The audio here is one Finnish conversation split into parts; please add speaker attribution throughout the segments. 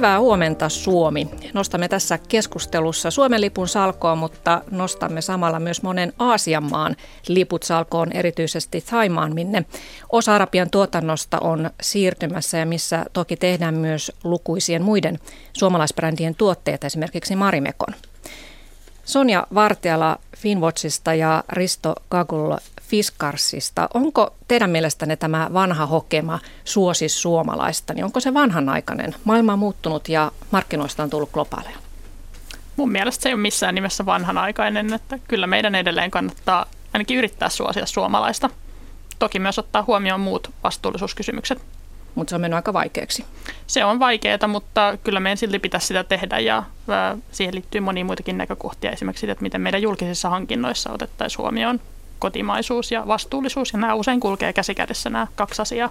Speaker 1: Hyvää huomenta Suomi. Nostamme tässä keskustelussa Suomen lipun salkoon, mutta nostamme samalla myös monen Aasian maan liput salkoon, erityisesti Thaimaan, minne osa Arabian tuotannosta on siirtymässä ja missä toki tehdään myös lukuisien muiden suomalaisbrändien tuotteita, esimerkiksi Marimekon. Sonja Vartiala Finnwatchista ja Risto Gagul Fiskarsista. Onko teidän mielestänne tämä vanha hokema suosi suomalaista, niin onko se vanhanaikainen? Maailma on muuttunut ja markkinoista on tullut globaaleja.
Speaker 2: Mun mielestä se ei ole missään nimessä vanhanaikainen, että kyllä meidän edelleen kannattaa ainakin yrittää suosia suomalaista. Toki myös ottaa huomioon muut vastuullisuuskysymykset.
Speaker 1: Mutta se on mennyt aika vaikeaksi.
Speaker 2: Se on vaikeaa, mutta kyllä meidän silti pitäisi sitä tehdä ja siihen liittyy monia muitakin näkökohtia. Esimerkiksi siitä, että miten meidän julkisissa hankinnoissa otettaisiin huomioon kotimaisuus ja vastuullisuus, ja nämä usein kulkee käsikädessä nämä kaksi asiaa.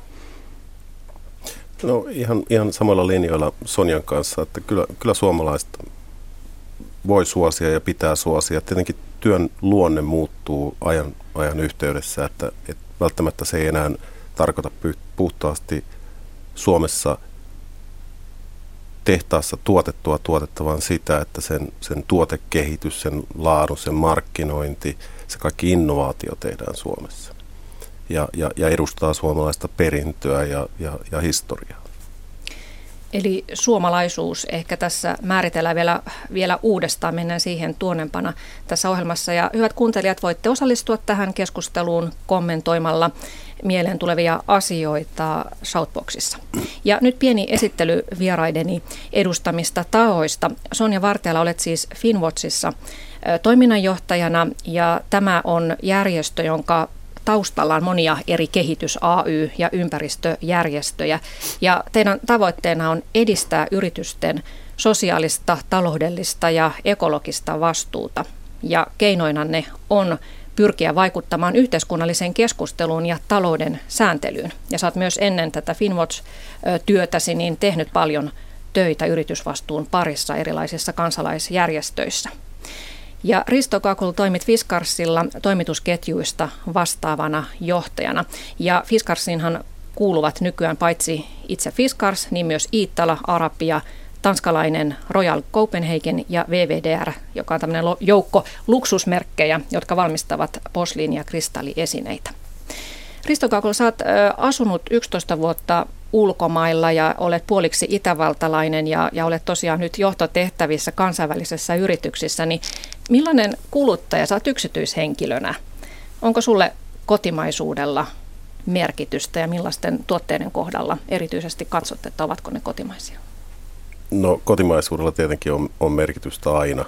Speaker 3: No ihan samalla linjoilla Sonjan kanssa, että kyllä suomalaista voi suosia ja pitää suosia. Tietenkin työn luonne muuttuu ajan yhteydessä, että välttämättä se ei enää tarkoita puhtaasti Suomessa tehtaassa tuotettua, vaan sitä, että sen tuotekehitys, sen laadun, sen markkinointi, se kaikki innovaatio tehdään Suomessa ja edustaa suomalaista perintöä ja historiaa.
Speaker 1: Eli suomalaisuus ehkä tässä määritellään vielä uudestaan, mennään siihen tuonnempana tässä ohjelmassa. Ja hyvät kuuntelijat, voitte osallistua tähän keskusteluun kommentoimalla mieleen tulevia asioita Shoutboxissa. Ja nyt pieni esittely vieraideni edustamista tahoista. Sonja Vartiala, olet siis Finnwatchissa toiminnanjohtajana, ja tämä on järjestö, jonka taustalla on monia eri kehitys-, AY- ja ympäristöjärjestöjä. Ja teidän tavoitteena on edistää yritysten sosiaalista, taloudellista ja ekologista vastuuta. Ja keinoinanne on pyrkiä vaikuttamaan yhteiskunnalliseen keskusteluun ja talouden sääntelyyn. Ja sä oot myös ennen tätä Finnwatch-työtäsi niin tehnyt paljon töitä yritysvastuun parissa erilaisissa kansalaisjärjestöissä. Ja Risto Gagul, toimit Fiskarsilla toimitusketjuista vastaavana johtajana. Ja Fiskarsinhan kuuluvat nykyään paitsi itse Fiskars, niin myös Iittala, Arabia, tanskalainen Royal Copenhagen ja VVDR, joka on tämmöinen joukko luksusmerkkejä, jotka valmistavat posliini- ja kristalliesineitä. Risto Gagul, sä oot asunut 11 vuotta ulkomailla ja olet puoliksi itävaltalainen ja olet tosiaan nyt johtotehtävissä kansainvälisissä yrityksissä, niin millainen kuluttaja sä oot yksityishenkilönä? Onko sulle kotimaisuudella merkitystä ja millaisten tuotteiden kohdalla erityisesti katsot, että ovatko ne kotimaisia?
Speaker 3: No kotimaisuudella tietenkin on merkitystä aina.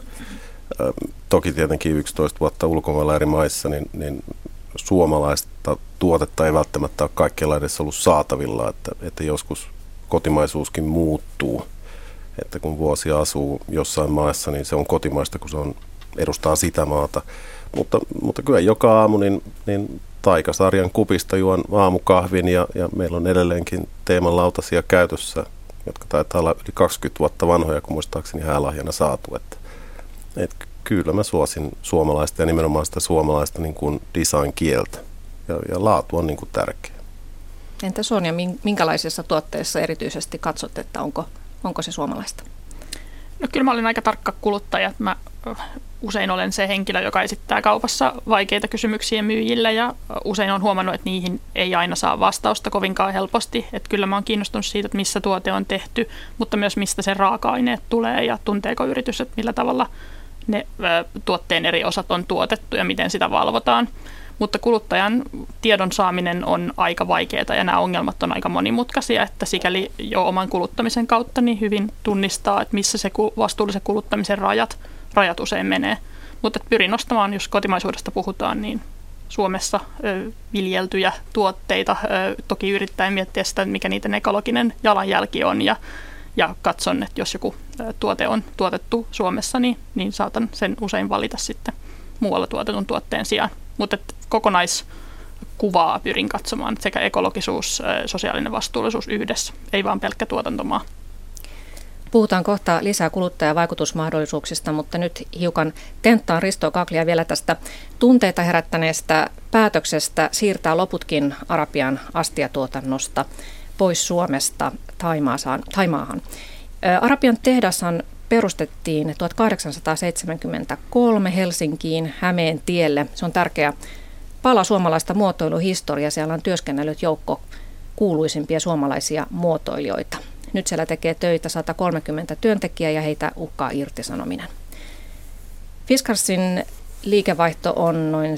Speaker 3: Toki tietenkin 11 vuotta ulkomailla eri maissa, niin suomalaista tuotetta ei välttämättä ole kaikkialla edes ollut saatavilla, että joskus kotimaisuuskin muuttuu. Että kun vuosi asuu jossain maassa, niin se on kotimaista, kun se edustaa sitä maata. Mutta kyllä joka aamu niin Taikasarjan kupista juon aamukahvin ja meillä on edelleenkin teemanlautasia käytössä, jotka taitaa olla yli 20 vuotta vanhoja, kun muistaakseni häälahjana saatu. Että kyllä mä suosin suomalaista ja nimenomaan sitä suomalaista niin kuin design-kieltä ja laatu on niin kuin tärkeä.
Speaker 1: Entä Sonja, minkälaisissa tuotteissa erityisesti katsot, että onko se suomalaista?
Speaker 2: No kyllä mä olen aika tarkka kuluttaja. Mä usein olen se henkilö, joka esittää kaupassa vaikeita kysymyksiä myyjille ja usein on huomannut, että niihin ei aina saa vastausta kovinkaan helposti. Että kyllä mä oon kiinnostunut siitä, että missä tuote on tehty, mutta myös mistä se raaka-aineet tulee ja tunteeko yritys, että millä tavalla ne tuotteen eri osat on tuotettu ja miten sitä valvotaan. Mutta kuluttajan tiedon saaminen on aika vaikeaa ja nämä ongelmat on aika monimutkaisia, että sikäli jo oman kuluttamisen kautta niin hyvin tunnistaa, että missä se vastuullisen kuluttamisen rajat usein menee. Mutta pyrin nostamaan, jos kotimaisuudesta puhutaan, niin Suomessa viljeltyjä tuotteita. Toki yrittäen miettiä sitä, mikä niiden ekologinen jalanjälki on ja katson, että jos joku tuote on tuotettu Suomessa, niin saatan sen usein valita sitten muualla tuotetun tuotteen sijaan. Mutta kokonaiskuvaa pyrin katsomaan, sekä ekologisuus, sosiaalinen vastuullisuus yhdessä, ei vaan pelkkä tuotantomaa.
Speaker 1: Puhutaan kohta lisää kuluttajavaikutusmahdollisuuksista, mutta nyt hiukan tenttaan Risto Gaglia vielä tästä tunteita herättäneestä päätöksestä siirtää loputkin Arabian astiatuotannosta pois Suomesta Thaimaahan. Arabian tehdashan perustettiin 1873 Helsinkiin Hämeen tielle. Se on tärkeä pala suomalaista muotoiluhistoriaa. Siellä on työskennellyt joukko kuuluisimpia suomalaisia muotoilijoita. Nyt siellä tekee töitä 130 työntekijää ja heitä uhkaa irtisanominen. Fiskarsin liikevaihto on noin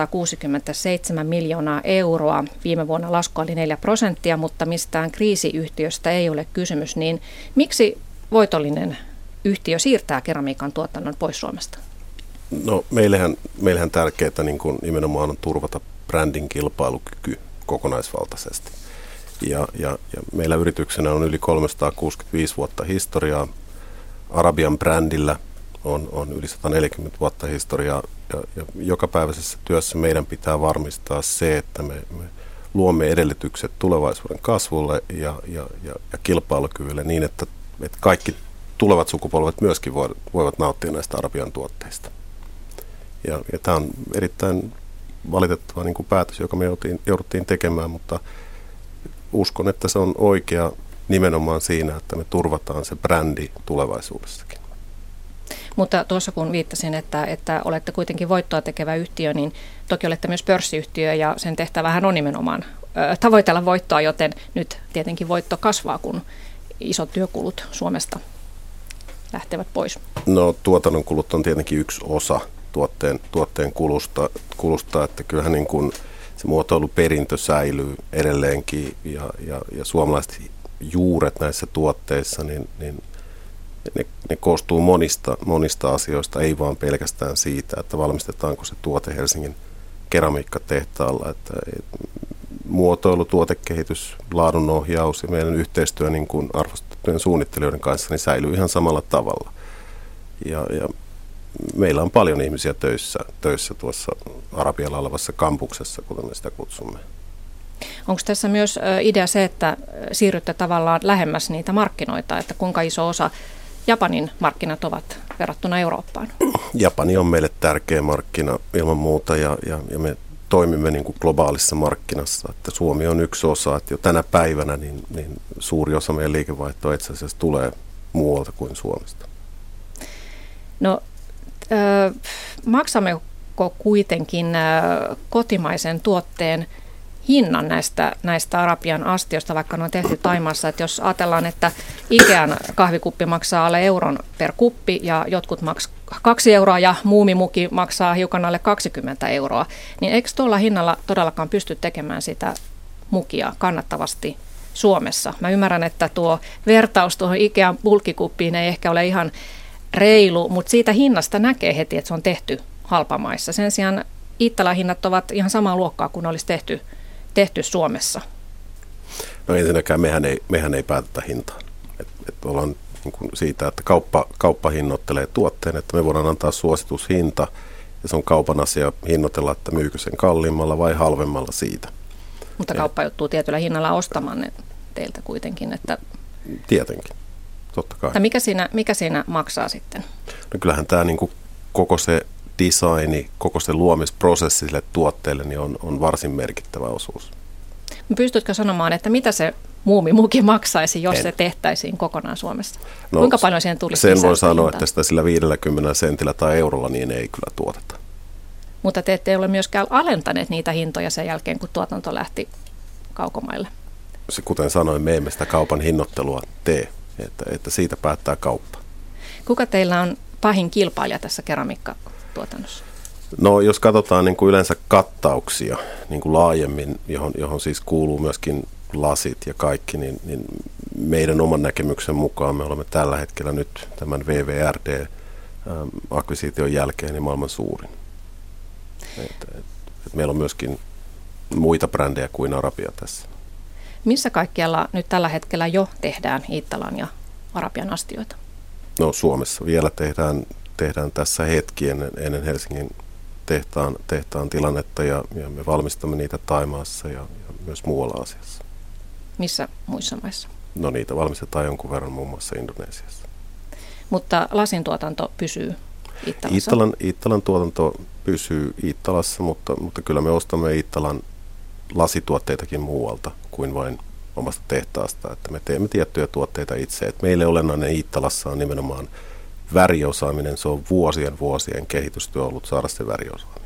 Speaker 1: 767 miljoonaa euroa. Viime vuonna lasku oli 4%, mutta mistään kriisiyhtiöstä ei ole kysymys. Niin miksi voitollinen yhtiö siirtää keramiikan tuotannon pois Suomesta?
Speaker 3: No meillähän tärkeää niin kuin nimenomaan on turvata brändin kilpailukyky kokonaisvaltaisesti. Ja meillä yrityksenä on yli 365 vuotta historiaa. Arabian brändillä on yli 140 vuotta historiaa. Ja jokapäiväisessä työssä meidän pitää varmistaa se, että me luomme edellytykset tulevaisuuden kasvulle ja kilpailukyvylle niin, että kaikki tulevat sukupolvet myöskin voivat nauttia näistä Arabian tuotteista. Ja tämä on erittäin valitettava niin kuin päätös, joka me jouduttiin tekemään, mutta uskon, että se on oikea nimenomaan siinä, että me turvataan se brändi tulevaisuudessakin.
Speaker 1: Mutta tuossa kun viittasin, että olette kuitenkin voittoa tekevä yhtiö, niin toki olette myös pörssiyhtiö ja sen tehtävähän on nimenomaan tavoitella voittoa, joten nyt tietenkin voitto kasvaa, kun isot työkulut Suomesta lähtevät pois. No
Speaker 3: tuotannon kulut on tietenkin yksi osa tuotteen kulusta, että kyllähän niin kuin se muotoiluperintö säilyy edelleenkin ja suomalaiset juuret näissä tuotteissa, niin ne koostuu monista asioista, ei vaan pelkästään siitä, että valmistetaanko se tuote Helsingin keramiikkatehtaalla, että muotoilu, tuotekehitys, laadunohjaus ja meidän yhteistyö niin kuin arvostettujen suunnittelijoiden kanssa niin säilyy ihan samalla tavalla. Ja meillä on paljon ihmisiä töissä tuossa Arabialla olevassa kampuksessa, kuten me sitä kutsumme.
Speaker 1: Onko tässä myös idea se, että siirrytte tavallaan lähemmäs niitä markkinoita, että kuinka iso osa Japanin markkinat ovat verrattuna Eurooppaan?
Speaker 3: Japani on meille tärkeä markkina ilman muuta ja me toimimme niin kuin globaalissa markkinassa, että Suomi on yksi osa, että jo tänä päivänä niin suuri osa meidän liikevaihtoa itse asiassa tulee muualta kuin Suomesta.
Speaker 1: No, maksammeko kuitenkin kotimaisen tuotteen hinnan näistä Arabian astioista, vaikka ne on tehty Thaimaassa, että jos ajatellaan, että Ikean kahvikuppi maksaa alle euron per kuppi ja jotkut maksaa 2 euroa ja muumimuki maksaa hiukan alle 20 euroa, niin eikö tuolla hinnalla todellakaan pysty tekemään sitä mukia kannattavasti Suomessa? Mä ymmärrän, että tuo vertaus tuohon Ikean bulkkikuppiin ei ehkä ole ihan reilu, mutta siitä hinnasta näkee heti, että se on tehty halpamaissa. Sen sijaan Iittalan hinnat ovat ihan samaa luokkaa kuin olisi tehty Suomessa.
Speaker 3: No ensinnäkään mehän ei päätetä hintaa. Et ollaan niin kuin siitä, että kauppa hinnoittelee tuotteen, että me voidaan antaa suositushinta ja se on kaupan asia hinnoitella, että myykö sen kalliimmalla vai halvemmalla siitä.
Speaker 1: Mutta kauppa joutuu tietyllä hinnalla ostamaan ne teiltä kuitenkin. Että
Speaker 3: tietenkin, totta kai.
Speaker 1: Mikä siinä maksaa sitten?
Speaker 3: No kyllähän tämä niin kuin koko se designi, koko se luomisprosessi sille tuotteelle niin on varsin merkittävä osuus.
Speaker 1: Pystytkö sanomaan, että mitä se muumimuki maksaisi, jos se tehtäisiin kokonaan Suomessa? No, kuinka paljon siihen tulisi
Speaker 3: sen voi sanoa, että sitä sillä 50 sentillä tai eurolla niin ei kyllä tuoteta.
Speaker 1: Mutta te ette ole myöskään alentaneet niitä hintoja sen jälkeen, kun tuotanto lähti kaukomaille.
Speaker 3: Kuten sanoin, me emme sitä kaupan hinnoittelua tee, että siitä päättää kauppa.
Speaker 1: Kuka teillä on pahin kilpailija tässä keramiikkatuotannossa?
Speaker 3: No jos katsotaan niin kuin yleensä kattauksia niin kuin laajemmin, johon siis kuuluu myöskin lasit ja kaikki, niin meidän oman näkemyksen mukaan me olemme tällä hetkellä nyt tämän VVRD-akvisiition jälkeen niin maailman suurin. Et meillä on myöskin muita brändejä kuin Arabia tässä.
Speaker 1: Missä kaikkialla nyt tällä hetkellä jo tehdään Iittalan ja Arabian astioita?
Speaker 3: No Suomessa vielä tehdään tässä hetki ennen Helsingin tehtaan tilannetta ja me valmistamme niitä Thaimaassa ja myös muualla Aasiassa.
Speaker 1: Missä muissa maissa?
Speaker 3: No niitä valmistetaan jonkun verran muun muassa Indonesiassa.
Speaker 1: Mutta lasin tuotanto pysyy Iittalassa?
Speaker 3: Iittalan tuotanto pysyy Iittalassa, mutta kyllä me ostamme Iittalan lasituotteitakin muualta kuin vain omasta tehtaasta, että me teemme tiettyjä tuotteita itse. Et meille olennainen Iittalassa on nimenomaan väriosaaminen. Se on vuosien kehitystyö ollut saada se väriosaaminen.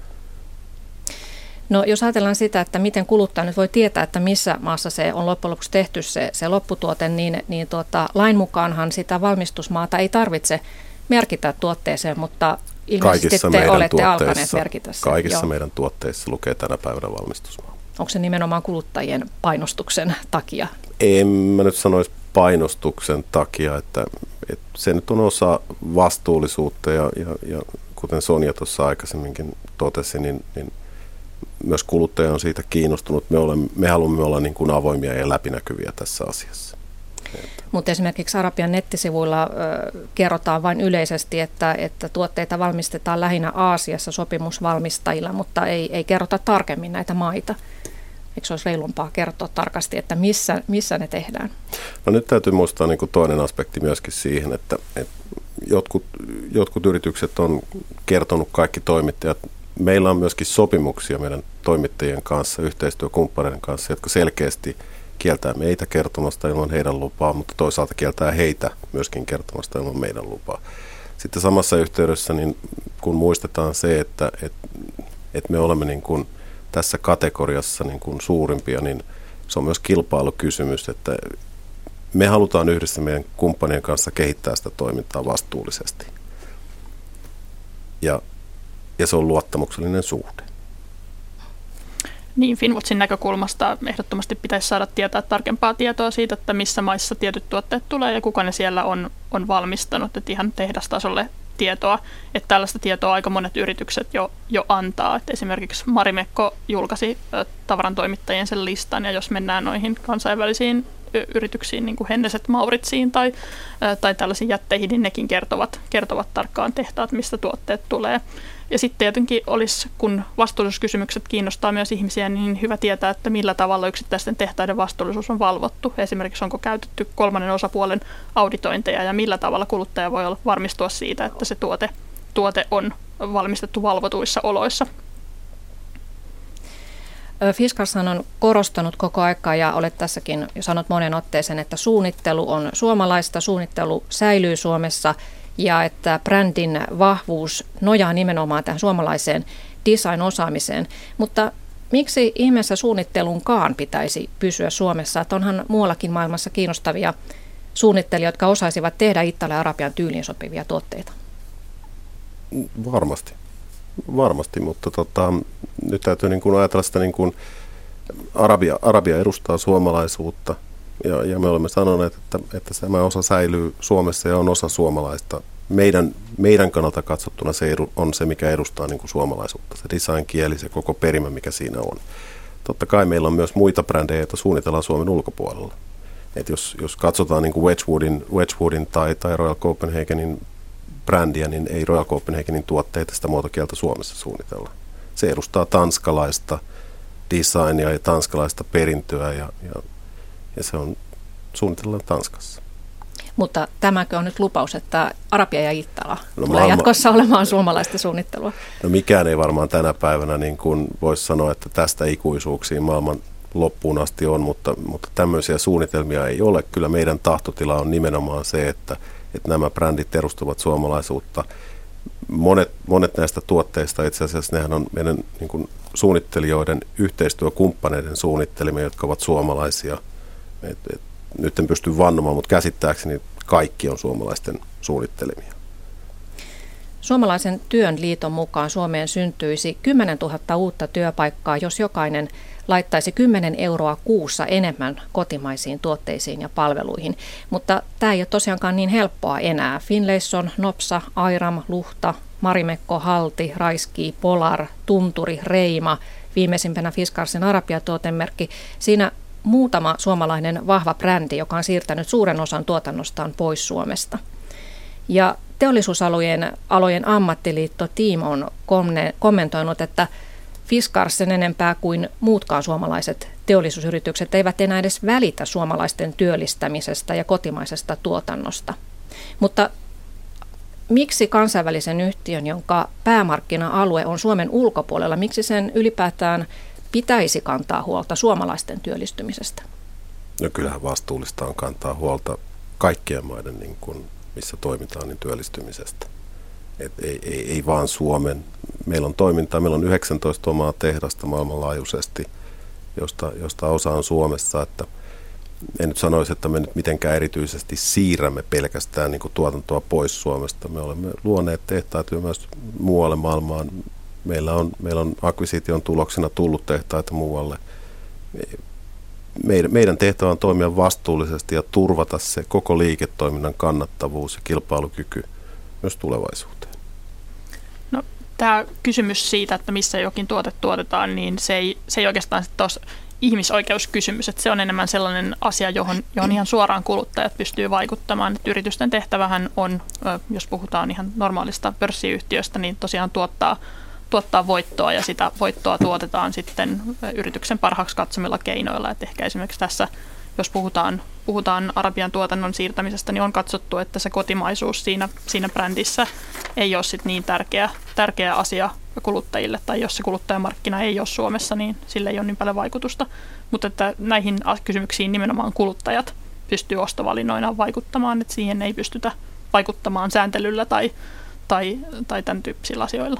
Speaker 1: No jos ajatellaan sitä, että miten kuluttaja nyt voi tietää, että missä maassa se on loppujen lopuksi tehty se lopputuote, niin lain mukaanhan sitä valmistusmaata ei tarvitse merkitä tuotteeseen, mutta ilmeisesti te olette alkaneet merkitä sen.
Speaker 3: Kaikissa meidän tuotteissa lukee tänä päivänä valmistusmaa.
Speaker 1: Onko se nimenomaan kuluttajien painostuksen takia?
Speaker 3: En mä nyt sanoisi painostuksen takia, että se nyt on osa vastuullisuutta ja kuten Sonja tuossa aikaisemminkin totesi, niin myös kuluttaja on siitä kiinnostunut. Me haluamme olla niin kuin avoimia ja läpinäkyviä tässä asiassa.
Speaker 1: Mutta esimerkiksi Arabian nettisivuilla kerrotaan vain yleisesti, että tuotteita valmistetaan lähinnä Aasiassa sopimusvalmistajilla, mutta ei kerrota tarkemmin näitä maita. Eikö se olisi reilumpaa kertoa tarkasti, että missä ne tehdään? No nyt täytyy muistaa niin kuin toinen aspekti myöskin siihen, että jotkut yritykset on kertonut kaikki toimittajat. Meillä on myöskin sopimuksia meidän toimittajien kanssa, yhteistyökumppaneiden kanssa, jotka selkeästi kieltää meitä kertomasta ilman heidän lupaa, mutta toisaalta kieltää heitä myöskin kertomasta ilman meidän lupaa. Sitten samassa yhteydessä, niin kun muistetaan se, että me olemme niin kuin tässä kategoriassa niin kuin suurimpia, niin se on myös kilpailukysymys, että me halutaan yhdessä meidän kumppanien kanssa kehittää sitä toimintaa vastuullisesti. Ja se on luottamuksellinen suhde.
Speaker 2: Niin, Finnwatchin näkökulmasta ehdottomasti pitäisi saada tietää tarkempaa tietoa siitä, että missä maissa tietyt tuotteet tulee ja kuka ne siellä on valmistanut, että ihan tehdastasolle tietoa. Että tällaista tietoa aika monet yritykset jo antaa. Että esimerkiksi Marimekko julkaisi tavarantoimittajien sen listan, ja jos mennään noihin kansainvälisiin yrityksiin, niin kuin Henneset Mauritsiin tai tällaisiin jätteihin, niin nekin kertovat tarkkaan tehtaat, mistä tuotteet tulee. Ja sitten tietenkin olisi, kun vastuullisuuskysymykset kiinnostaa myös ihmisiä, niin hyvä tietää, että millä tavalla yksittäisten tehtaiden vastuullisuus on valvottu. Esimerkiksi onko käytetty kolmannen osapuolen auditointeja ja millä tavalla kuluttaja voi varmistua siitä, että se tuote on valmistettu valvotuissa oloissa.
Speaker 1: Fiskarshan on korostanut koko aikaa ja olet tässäkin jo sanonut monen otteeseen, että suunnittelu on suomalaista, suunnittelu säilyy Suomessa ja että brändin vahvuus nojaa nimenomaan tähän suomalaiseen design-osaamiseen. Mutta miksi ihmeessä suunnittelunkaan pitäisi pysyä Suomessa? Että onhan muuallakin maailmassa kiinnostavia suunnittelijoita, jotka osaisivat tehdä Italia ja Arabian tyyliin sopivia tuotteita.
Speaker 3: Varmasti, mutta nyt täytyy niin kuin ajatella sitä, niin kuin Arabia edustaa suomalaisuutta ja me olemme sanoneet, että tämä osa säilyy Suomessa ja on osa suomalaista. Meidän kannalta katsottuna se on se, mikä edustaa niin kuin suomalaisuutta, se design-kieli, se koko perimä, mikä siinä on. Totta kai meillä on myös muita brändejä, joita suunnitellaan Suomen ulkopuolella. Et jos katsotaan niin kuin Wedgwoodin tai Royal Copenhagenin brändiä, niin ei Royal Copenhagenin tuotteita sitä muotokieltä Suomessa suunnitella. Se edustaa tanskalaista designia ja tanskalaista perintöä ja se on suunnitellaan Tanskassa.
Speaker 1: Mutta tämäkö on nyt lupaus, että Arabia ja Iittala tulee jatkossa olemaan suomalaista suunnittelua?
Speaker 3: No mikään ei varmaan tänä päivänä niin kuin voisi sanoa, että tästä ikuisuuksiin maailman loppuun asti on, mutta tämmöisiä suunnitelmia ei ole. Kyllä meidän tahtotila on nimenomaan se, että nämä brändit edustavat suomalaisuutta. Monet näistä tuotteista itse asiassa nehän on meidän niin kuin suunnittelijoiden yhteistyökumppaneiden suunnittelimia, jotka ovat suomalaisia. Nyt en pysty vannomaan, mutta käsittääkseni kaikki on suomalaisten suunnittelemia.
Speaker 1: Suomalaisen työn liiton mukaan Suomeen syntyisi 10 000 uutta työpaikkaa, jos jokainen laittaisi 10 euroa kuussa enemmän kotimaisiin tuotteisiin ja palveluihin. Mutta tämä ei ole tosiaankaan niin helppoa enää. Finlayson, Nopsa, Airam, Luhta, Marimekko, Halti, Raiski, Polar, Tunturi, Reima, viimeisimpänä Fiskarsin Arabia-tuotemerkki. Siinä muutama suomalainen vahva brändi, joka on siirtänyt suuren osan tuotannostaan pois Suomesta. Ja teollisuusalojen ammattiliitto Team on kommentoinut, että Fiskars sen enempää kuin muutkaan suomalaiset teollisuusyritykset eivät enää edes välitä suomalaisten työllistämisestä ja kotimaisesta tuotannosta. Mutta miksi kansainvälisen yhtiön, jonka päämarkkina-alue on Suomen ulkopuolella, miksi sen ylipäätään pitäisi kantaa huolta suomalaisten työllistymisestä?
Speaker 3: No kyllähän vastuullista on kantaa huolta kaikkien maiden, niin kuin, missä toimitaan, niin työllistymisestä. Ei vaan Suomen. Meillä on toimintaa, meillä on 19 omaa tehdasta maailmanlaajuisesti, josta osa on Suomessa. Että en nyt sanoisi, että me nyt mitenkään erityisesti siirrämme pelkästään niin kuin tuotantoa pois Suomesta. Me olemme luoneet tehtaita myös muualle maailmaan. Meillä on akvisiition tuloksena tullut tehtaita muualle. Meidän tehtävä on toimia vastuullisesti ja turvata se koko liiketoiminnan kannattavuus ja kilpailukyky myös tulevaisuuteen.
Speaker 2: No, tämä kysymys siitä, että missä jokin tuote tuotetaan, niin se ei oikeastaan sitten ole ihmisoikeuskysymys, että se on enemmän sellainen asia, johon ihan suoraan kuluttajat pystyy vaikuttamaan. Että yritysten tehtävähän on, jos puhutaan ihan normaalista pörssiyhtiöstä, niin tosiaan tuottaa voittoa ja sitä voittoa tuotetaan sitten yrityksen parhaaksi katsomilla keinoilla. Että ehkä esimerkiksi tässä, jos puhutaan Arabian tuotannon siirtämisestä, niin on katsottu, että se kotimaisuus siinä brändissä ei ole sit niin tärkeä asia kuluttajille, tai jos se kuluttajamarkkina ei ole Suomessa, niin sillä ei ole niin paljon vaikutusta. Mutta että näihin kysymyksiin nimenomaan kuluttajat pystyy ostovalinnoinaan vaikuttamaan, että siihen ei pystytä vaikuttamaan sääntelyllä tai tämän tyyppisillä asioilla.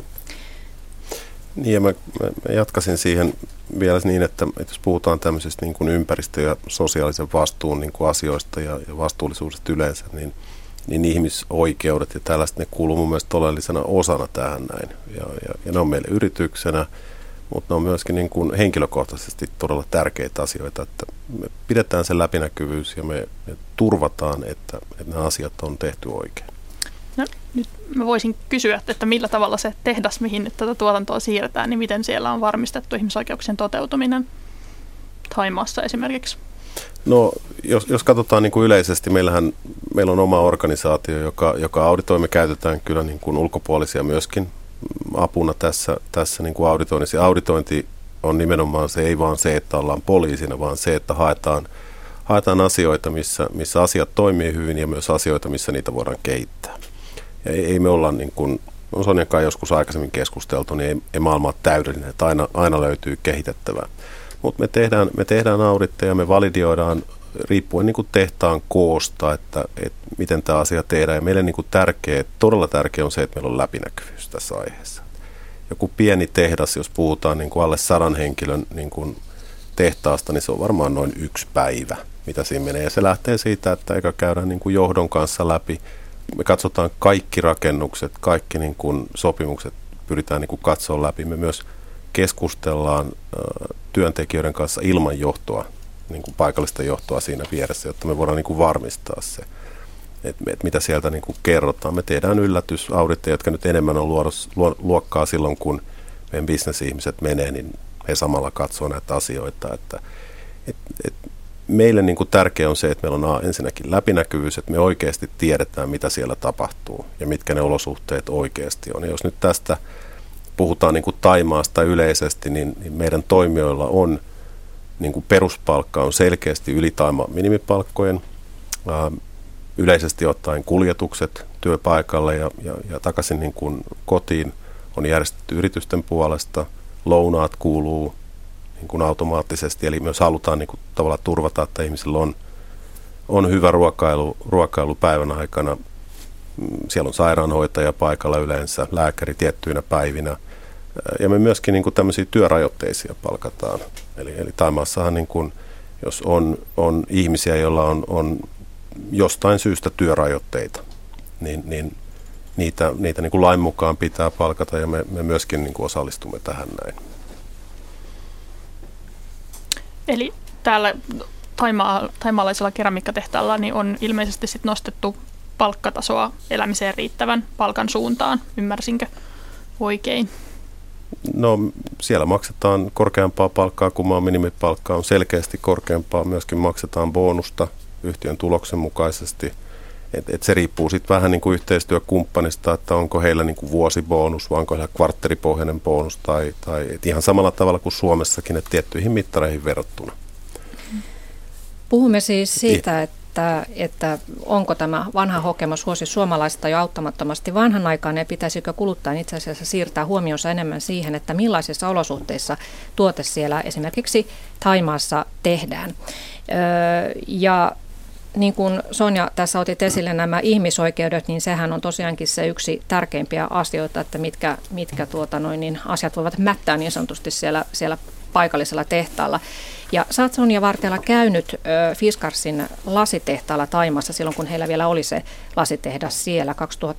Speaker 3: Niin, ja mä jatkaisin siihen vielä niin, että jos puhutaan tämmöisistä niin kuin ympäristö- ja sosiaalisen vastuun niin kuin asioista ja vastuullisuudesta yleensä, niin ihmisoikeudet ja tällaiset, ne kuuluu mun mielestä oleellisena osana tähän näin. Ja ne on meille yrityksenä, mutta ne on myöskin niin kuin henkilökohtaisesti todella tärkeitä asioita, että me pidetään se läpinäkyvyys ja me turvataan, että nämä asiat on tehty oikein.
Speaker 2: No, nyt mä voisin kysyä, että millä tavalla se tehdas, mihin nyt tätä tuotantoa siirretään, niin miten siellä on varmistettu ihmisoikeuksien toteutuminen Thaimaassa esimerkiksi?
Speaker 3: No, jos katsotaan niin kuin yleisesti, meillä on oma organisaatio, joka auditoi. Me käytetään kyllä niin kuin ulkopuolisia myöskin apuna tässä niin kuin auditoinnissa. Ja auditointi on nimenomaan se, ei vaan se, että ollaan poliisina, vaan se, että haetaan asioita, missä asiat toimii hyvin ja myös asioita, missä niitä voidaan kehittää. Ja ei me olla, niin kuin on Sonjan kanssa joskus aikaisemmin keskusteltu, niin ei maailma ole täydellinen, että aina löytyy kehitettävää. Mutta me tehdään auditteja, me validioidaan riippuen niin kuin tehtaan koosta, että miten tämä asia tehdään. Ja meille niin kuin todella tärkeä on se, että meillä on läpinäkyvyys tässä aiheessa. Joku pieni tehdas, jos puhutaan niin kuin alle 100 henkilön niin kuin tehtaasta, niin se on varmaan noin 1 päivä, mitä siinä menee. Ja se lähtee siitä, että eikä käydään niin kuin johdon kanssa läpi. Me katsotaan kaikki rakennukset, kaikki niin kuin sopimukset pyritään niin kuin katsoa läpi. Me myös keskustellaan työntekijöiden kanssa ilman johtoa, niin kuin paikallista johtoa siinä vieressä, jotta me voidaan niin kuin varmistaa se, että mitä sieltä niin kuin kerrotaan. Me tehdään yllätysauditteja, jotka nyt enemmän on luokkaa silloin, kun meidän bisnesihmiset menee, niin he samalla katsoo näitä asioita. Että meille niin kuin tärkeää on se, että meillä on ensinnäkin läpinäkyvyys, että me oikeasti tiedetään, mitä siellä tapahtuu ja mitkä ne olosuhteet oikeasti on. Ja jos nyt tästä puhutaan niin kuin Thaimaasta yleisesti, niin meidän toimijoilla on niin kuin peruspalkka on selkeästi yli Thaimaan minimipalkkojen. Yleisesti ottaen kuljetukset työpaikalle ja takaisin niin kuin kotiin on järjestetty yritysten puolesta. Lounaat kuuluu niin kuin automaattisesti, eli myös halutaan niin kuin tavallaan turvata, että ihmisillä on hyvä ruokailu päivän aikana. Siellä on sairaanhoitaja paikalla yleensä, lääkäri tiettyinä päivinä. Ja me myöskin niin kuin tämmöisiä työrajoitteisia palkataan. Eli Thaimaassahan, niin kuin, jos on ihmisiä, joilla on jostain syystä työrajoitteita, niin niitä niin kuin lain mukaan pitää palkata, ja me myöskin niin kuin osallistumme tähän näin.
Speaker 2: Eli täällä thaimaalaisella keramiikkatehtaalla niin on ilmeisesti sit nostettu palkkatasoa elämiseen riittävän palkan suuntaan. Ymmärsinkö oikein?
Speaker 3: No, siellä maksetaan korkeampaa palkkaa kuin maan minimipalkkaa, on selkeästi korkeampaa. Myöskin maksetaan bonusta yhtiön tuloksen mukaisesti. Et se riippuu sitten vähän niin kuin yhteistyökumppanista, että onko heillä niin kuin vuosibonus vai onko heillä kvartteripohjainen bonus tai ihan samalla tavalla kuin Suomessakin, että tiettyihin mittareihin verrattuna.
Speaker 1: Puhumme siis siitä, että onko tämä vanha hokema suosi suomalaista jo auttamattomasti vanhan aikaan ja pitäisikö kuluttajan itse asiassa siirtää huomionsa enemmän siihen, että millaisissa olosuhteissa tuote siellä esimerkiksi Thaimaassa tehdään. Ja niin kuin Sonja tässä otit esille nämä ihmisoikeudet, niin sehän on tosiaankin se yksi tärkeimpiä asioita, että mitkä asiat voivat mättää niin sanotusti siellä paikallisella tehtaalla. Ja sä oot, Sonja Vartela, käynyt Fiskarsin lasitehtaalla Thaimaassa silloin, kun heillä vielä oli se lasitehdas siellä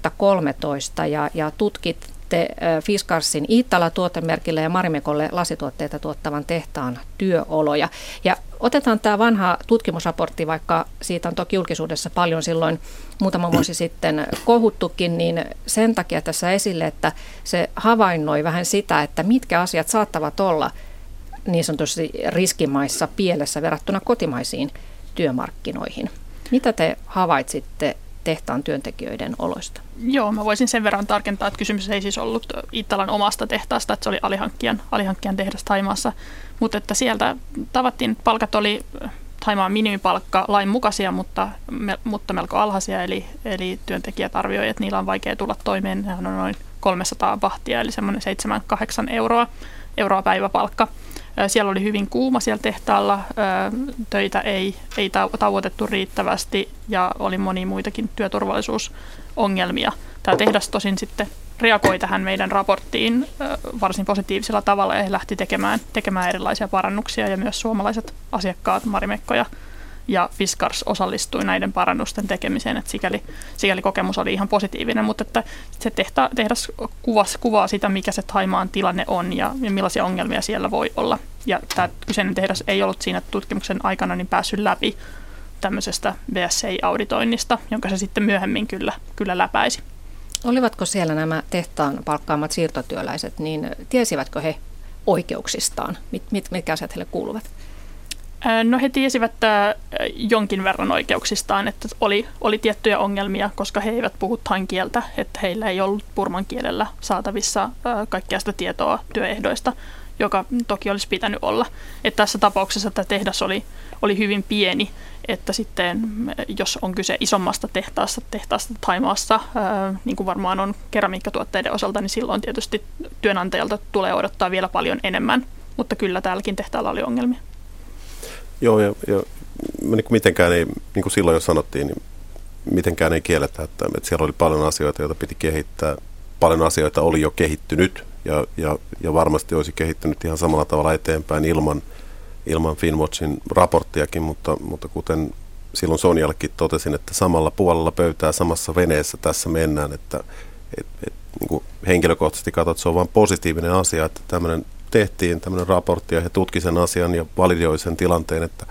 Speaker 1: 2013, ja tutkitte Fiskarsin Iittala-tuotemerkille ja Marimekolle lasituotteita tuottavan tehtaan työoloja. Ja otetaan tämä vanha tutkimusraportti, vaikka siitä on toki julkisuudessa paljon silloin muutama vuosi sitten kohuttukin, niin sen takia tässä esille, että se havainnoi vähän sitä, että mitkä asiat saattavat olla niin sanotusti riskimaissa pielessä verrattuna kotimaisiin työmarkkinoihin. Mitä te havaitsitte tehtaan työntekijöiden oloista?
Speaker 2: Joo, mä voisin sen verran tarkentaa, että kysymys ei siis ollut Iittalan omasta tehtaasta, että se oli alihankkijan tehdas Thaimaassa, mutta että sieltä tavattiin, että palkat oli Thaimaan minimipalkka lain mukaisia, mutta melko alhaisia, eli työntekijät arvioivat, että niillä on vaikea tulla toimeen. Nehän on noin 300 bahtia, eli semmoinen 7-8 euroa päiväpalkka. Siellä oli hyvin kuuma siellä tehtaalla, töitä ei tauotettu riittävästi ja oli monia muitakin työturvallisuusongelmia. Tämä tehdas tosin sitten reagoi tähän meidän raporttiin varsin positiivisella tavalla ja he lähti tekemään erilaisia parannuksia ja myös suomalaiset asiakkaat, Marimekko ja Fiskars osallistui näiden parannusten tekemiseen, että sikäli kokemus oli ihan positiivinen, mutta että se tehdas kuvaa sitä, mikä se Thaimaan tilanne on ja millaisia ongelmia siellä voi olla. Ja tämä kyseinen tehdas ei ollut siinä tutkimuksen aikana niin päässyt läpi tämmöisestä BSI-auditoinnista, jonka se sitten myöhemmin kyllä läpäisi.
Speaker 1: Olivatko siellä nämä tehtaan palkkaamat siirtotyöläiset, niin tiesivätkö he oikeuksistaan? Mitkä asiat heille kuuluvat?
Speaker 2: No he tiesivät jonkin verran oikeuksistaan, että oli tiettyjä ongelmia, koska he eivät puhu thain kieltä, että heillä ei ollut burman kielellä saatavissa kaikkea sitä tietoa työehdoista, joka toki olisi pitänyt olla. Että tässä tapauksessa tämä tehdas oli hyvin pieni, että sitten jos on kyse isommasta tehtaasta Thaimaassa, niin kuin varmaan on keramiikkatuotteiden osalta, niin silloin tietysti työnantajalta tulee odottaa vielä paljon enemmän, mutta kyllä täälläkin tehtaalla oli ongelmia.
Speaker 3: Joo, ja niin mitenkään ei, niin kuin silloin jo sanottiin, niin mitenkään ei kielletä, että siellä oli paljon asioita, joita piti kehittää. Paljon asioita oli jo kehittynyt ja varmasti olisi kehittynyt ihan samalla tavalla eteenpäin ilman Finnwatchin raporttiakin, mutta kuten silloin Sonjallekin totesin, että samalla puolella pöytää samassa veneessä tässä mennään, että niin kuin henkilökohtaisesti katsot, se on vain positiivinen asia, että tehtiin tämmöinen raportti ja he tutki sen asian ja validioi sen tilanteen, että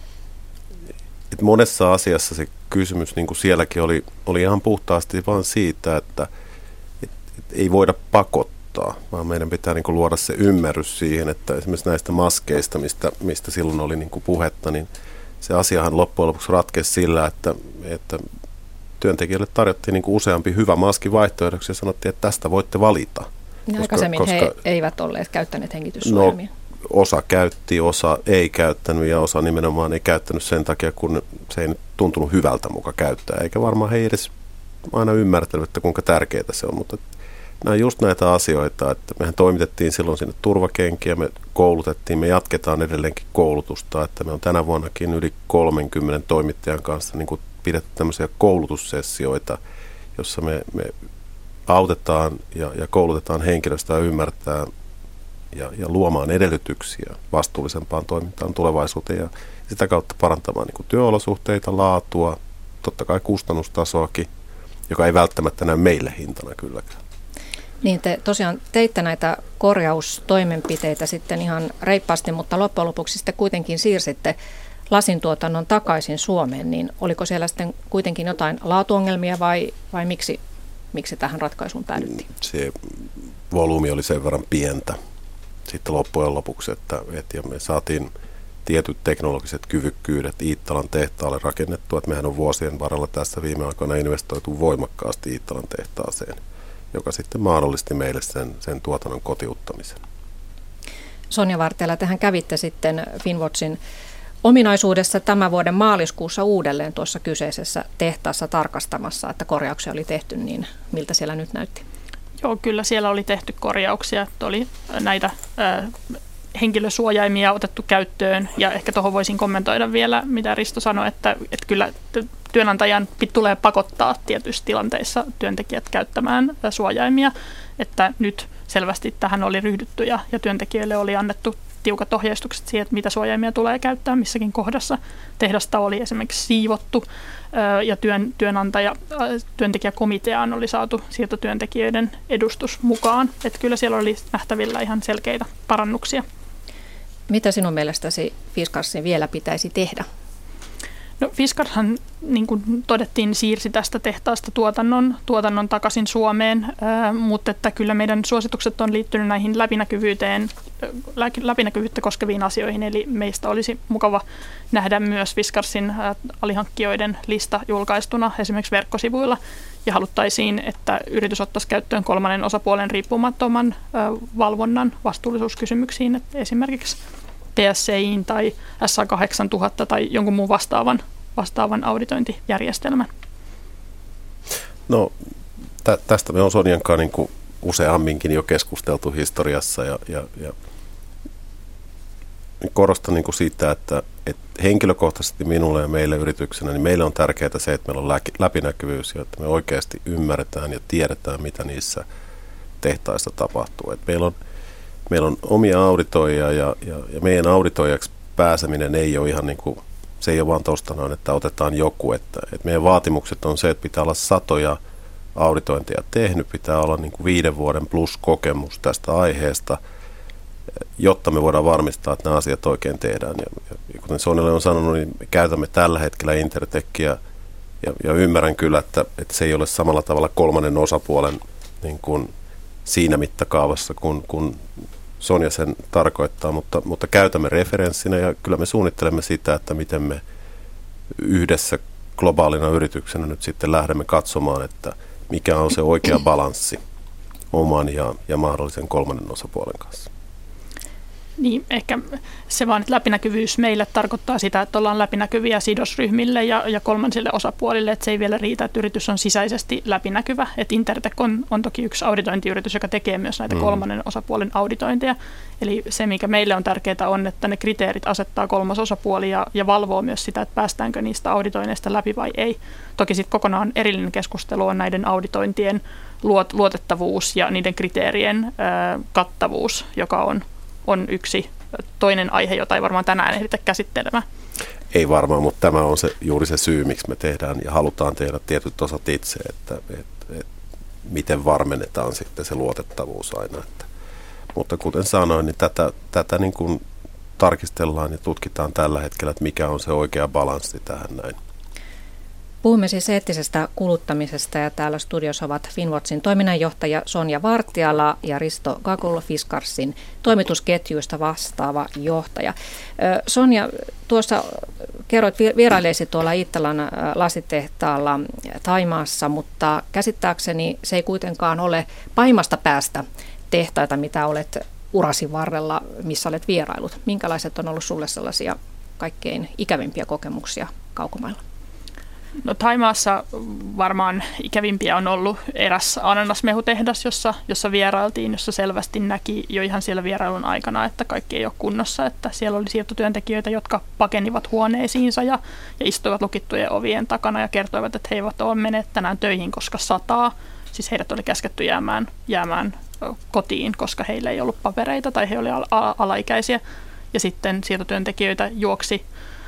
Speaker 3: monessa asiassa se kysymys, niin kuin sielläkin oli ihan puhtaasti vaan siitä, että ei voida pakottaa, vaan meidän pitää niin kuin luoda se ymmärrys siihen, että esimerkiksi näistä maskeista, mistä silloin oli niin kuin puhetta, niin se asiahan loppujen lopuksi ratkesi sillä, että työntekijöille tarjottiin niin kuin useampi hyvä maski vaihtoehdoksi ja sanottiin, että tästä voitte valita.
Speaker 1: Aikaisemmin he eivät olleet käyttäneet hengityssuojelmia.
Speaker 3: No, osa käytti, osa ei käyttänyt ja osa nimenomaan ei käyttänyt sen takia, kun se ei tuntunut hyvältä muka käyttää. Eikä varmaan he edes aina ymmärtänyt, että kuinka tärkeää se on. Mutta nämä on just näitä asioita, että mehän toimitettiin silloin sinne turvakenkiä, me koulutettiin, me jatketaan edelleenkin koulutusta. Että me on tänä vuonnakin yli 30 toimittajan kanssa niin kuin pidetty tämmöisiä koulutussessioita, jossa me autetaan ja koulutetaan henkilöstöä ymmärtää ja luomaan edellytyksiä vastuullisempaan toimintaan tulevaisuuteen ja sitä kautta parantamaan niin kuin työolosuhteita, laatua, totta kai kustannustasoakin, joka ei välttämättä näy meille hintana kylläkään.
Speaker 1: Niin te tosiaan teitte näitä korjaustoimenpiteitä sitten ihan reippaasti, mutta loppujen lopuksi sitten kuitenkin siirsitte lasintuotannon takaisin Suomeen, niin oliko siellä sitten kuitenkin jotain laatuongelmia vai miksi tähän ratkaisuun päädyttiin?
Speaker 3: Se volyymi oli sen verran pientä sitten loppujen lopuksi, että me saatiin tietyt teknologiset kyvykkyydet Iittalan tehtaalle rakennettua. Että mehän on vuosien varrella tässä viime aikoina investoitu voimakkaasti Iittalan tehtaaseen, joka sitten mahdollisti meille sen tuotannon kotiuttamisen.
Speaker 1: Sonja Vartela, tehän kävitte sitten Finnwatchin ominaisuudessa tämän vuoden maaliskuussa uudelleen tuossa kyseisessä tehtaassa tarkastamassa, että korjauksia oli tehty, niin miltä siellä nyt näytti?
Speaker 2: Joo, kyllä siellä oli tehty korjauksia, että oli näitä henkilösuojaimia otettu käyttöön, ja ehkä tuohon voisin kommentoida vielä, mitä Risto sanoi, että kyllä työnantajan tulee pakottaa tietyissä tilanteissa työntekijät käyttämään suojaimia, että nyt selvästi tähän oli ryhdytty ja työntekijöille oli annettu tiukat ohjeistukset siihen, että mitä suojaimia tulee käyttää missäkin kohdassa. Tehdasta oli esimerkiksi siivottu ja työntekijäkomiteaan oli saatu siirtotyöntekijöiden edustus mukaan. Että kyllä siellä oli nähtävillä ihan selkeitä parannuksia.
Speaker 1: Mitä sinun mielestäsi Fiskarsin vielä pitäisi tehdä?
Speaker 2: No Fiskarshan, niin kuin todettiin, siirsi tästä tehtaasta tuotannon takaisin Suomeen, mutta että kyllä meidän suositukset on liittynyt näihin läpinäkyvyyttä koskeviin asioihin, eli meistä olisi mukava nähdä myös Fiskarsin alihankkijoiden lista julkaistuna esimerkiksi verkkosivuilla, ja haluttaisiin, että yritys ottaisi käyttöön kolmannen osapuolen riippumattoman valvonnan vastuullisuuskysymyksiin, että esimerkiksi PSCIin tai SA8000 tai jonkun muun vastaavan auditointijärjestelmän.
Speaker 3: No, tästä me on Sonjan kanssa niin kuin useamminkin jo keskusteltu historiassa ja korostan niin kuin siitä, että henkilökohtaisesti minulle ja meille yrityksenä, niin meille on tärkeää se, että meillä on läpinäkyvyys ja että me oikeasti ymmärretään ja tiedetään, mitä niissä tehtaissa tapahtuu. Että meillä on omia auditoijia ja meidän auditoijaksi pääseminen ei ole ihan niin kuin, se ei ole vaan tuosta noin, että otetaan joku. Että meidän vaatimukset on se, että pitää olla satoja auditointeja tehnyt, pitää olla niin kuin 5 vuoden plus kokemus tästä aiheesta, jotta me voidaan varmistaa, että nämä asiat oikein tehdään. Ja kuten Sonjalle on sanonut, niin me käytämme tällä hetkellä Intertechiä ja ymmärrän kyllä, että se ei ole samalla tavalla kolmannen osapuolen niin kuin siinä mittakaavassa, kun Sonja sen tarkoittaa, mutta käytämme referenssinä ja kyllä me suunnittelemme sitä, että miten me yhdessä globaalina yrityksenä nyt sitten lähdemme katsomaan, että mikä on se oikea balanssi oman ja mahdollisen kolmannen osapuolen kanssa.
Speaker 2: Niin, ehkä se vaan, että läpinäkyvyys meille tarkoittaa sitä, että ollaan läpinäkyviä sidosryhmille ja kolmansille osapuolille, että se ei vielä riitä, että yritys on sisäisesti läpinäkyvä. Että Intertech on toki yksi auditointiyritys, joka tekee myös näitä kolmannen osapuolen auditointeja. Eli se, mikä meille on tärkeää, on, että ne kriteerit asettaa kolmas osapuoli ja valvoo myös sitä, että päästäänkö niistä auditoinneista läpi vai ei. Toki sitten kokonaan erillinen keskustelu on näiden auditointien luotettavuus ja niiden kriteerien kattavuus, joka on yksi toinen aihe, jota ei varmaan tänään ehditä käsittelemään.
Speaker 3: Ei varmaan, mutta tämä on juuri se syy, miksi me tehdään ja halutaan tehdä tietyt osat itse, että miten varmennetaan sitten se luotettavuus aina. Mutta kuten sanoin, niin tätä niin kuin tarkistellaan ja tutkitaan tällä hetkellä, että mikä on se oikea balanssi tähän näin.
Speaker 1: Puhumme siis eettisestä kuluttamisesta ja täällä studiossa ovat Finnwatchin toiminnanjohtaja Sonja Vartiala ja Risto Gagul, Fiskarsin toimitusketjuista vastaava johtaja. Sonja, tuossa kerroit vierailleesi tuolla Iittalan lasitehtaalla Thaimaassa, mutta käsittääkseni se ei kuitenkaan ole pahimmasta päästä tehtaita, mitä olet urasi varrella, missä olet vierailut. Minkälaiset on ollut sulle sellaisia kaikkein ikävimpiä kokemuksia kaukomailla?
Speaker 2: No Thaimaassa varmaan ikävimpiä on ollut eräs ananasmehutehdas, jossa vierailtiin, jossa selvästi näki jo ihan siellä vierailun aikana, että kaikki ei ole kunnossa, että siellä oli siirtotyöntekijöitä, jotka pakenivat huoneisiinsa ja istuivat lukittujen ovien takana ja kertoivat, että he eivät ole menneet tänään töihin, koska sataa. Siis heidät oli käsketty jäämään kotiin, koska heillä ei ollut papereita tai he olivat alaikäisiä ja sitten siirtotyöntekijöitä juoksi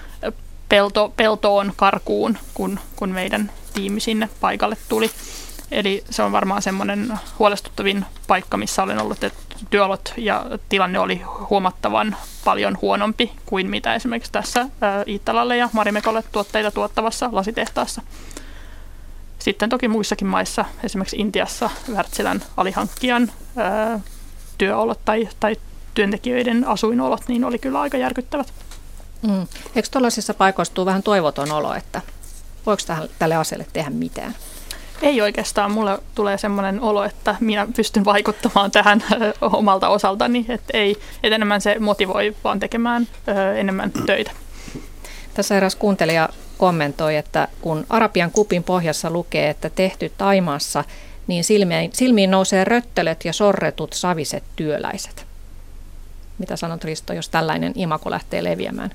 Speaker 2: peltoon, karkuun, kun meidän tiimi sinne paikalle tuli. Eli se on varmaan semmoinen huolestuttavin paikka, missä olen ollut, että työolot ja tilanne oli huomattavan paljon huonompi kuin mitä esimerkiksi tässä Iittalalle ja Marimekolle tuotteita tuottavassa lasitehtaassa. Sitten toki muissakin maissa, esimerkiksi Intiassa Wärtsilän alihankkijan työolot tai työntekijöiden asuinolot, niin oli kyllä aika järkyttävät.
Speaker 1: Eikö tuollaisissa paikoissa tule vähän toivoton olo, että voiko tälle asialle tehdä mitään?
Speaker 2: Ei oikeastaan. Mulle tulee semmoinen olo, että minä pystyn vaikuttamaan tähän omalta osaltani, että enemmän se motivoi vaan tekemään enemmän töitä.
Speaker 1: Tässä eräs kuuntelija kommentoi, että kun Arabian kupin pohjassa lukee, että tehty Thaimaassa, niin silmiin nousee röttelöt ja sorretut saviset työläiset. Mitä sanot, Risto, jos tällainen imago lähtee leviämään?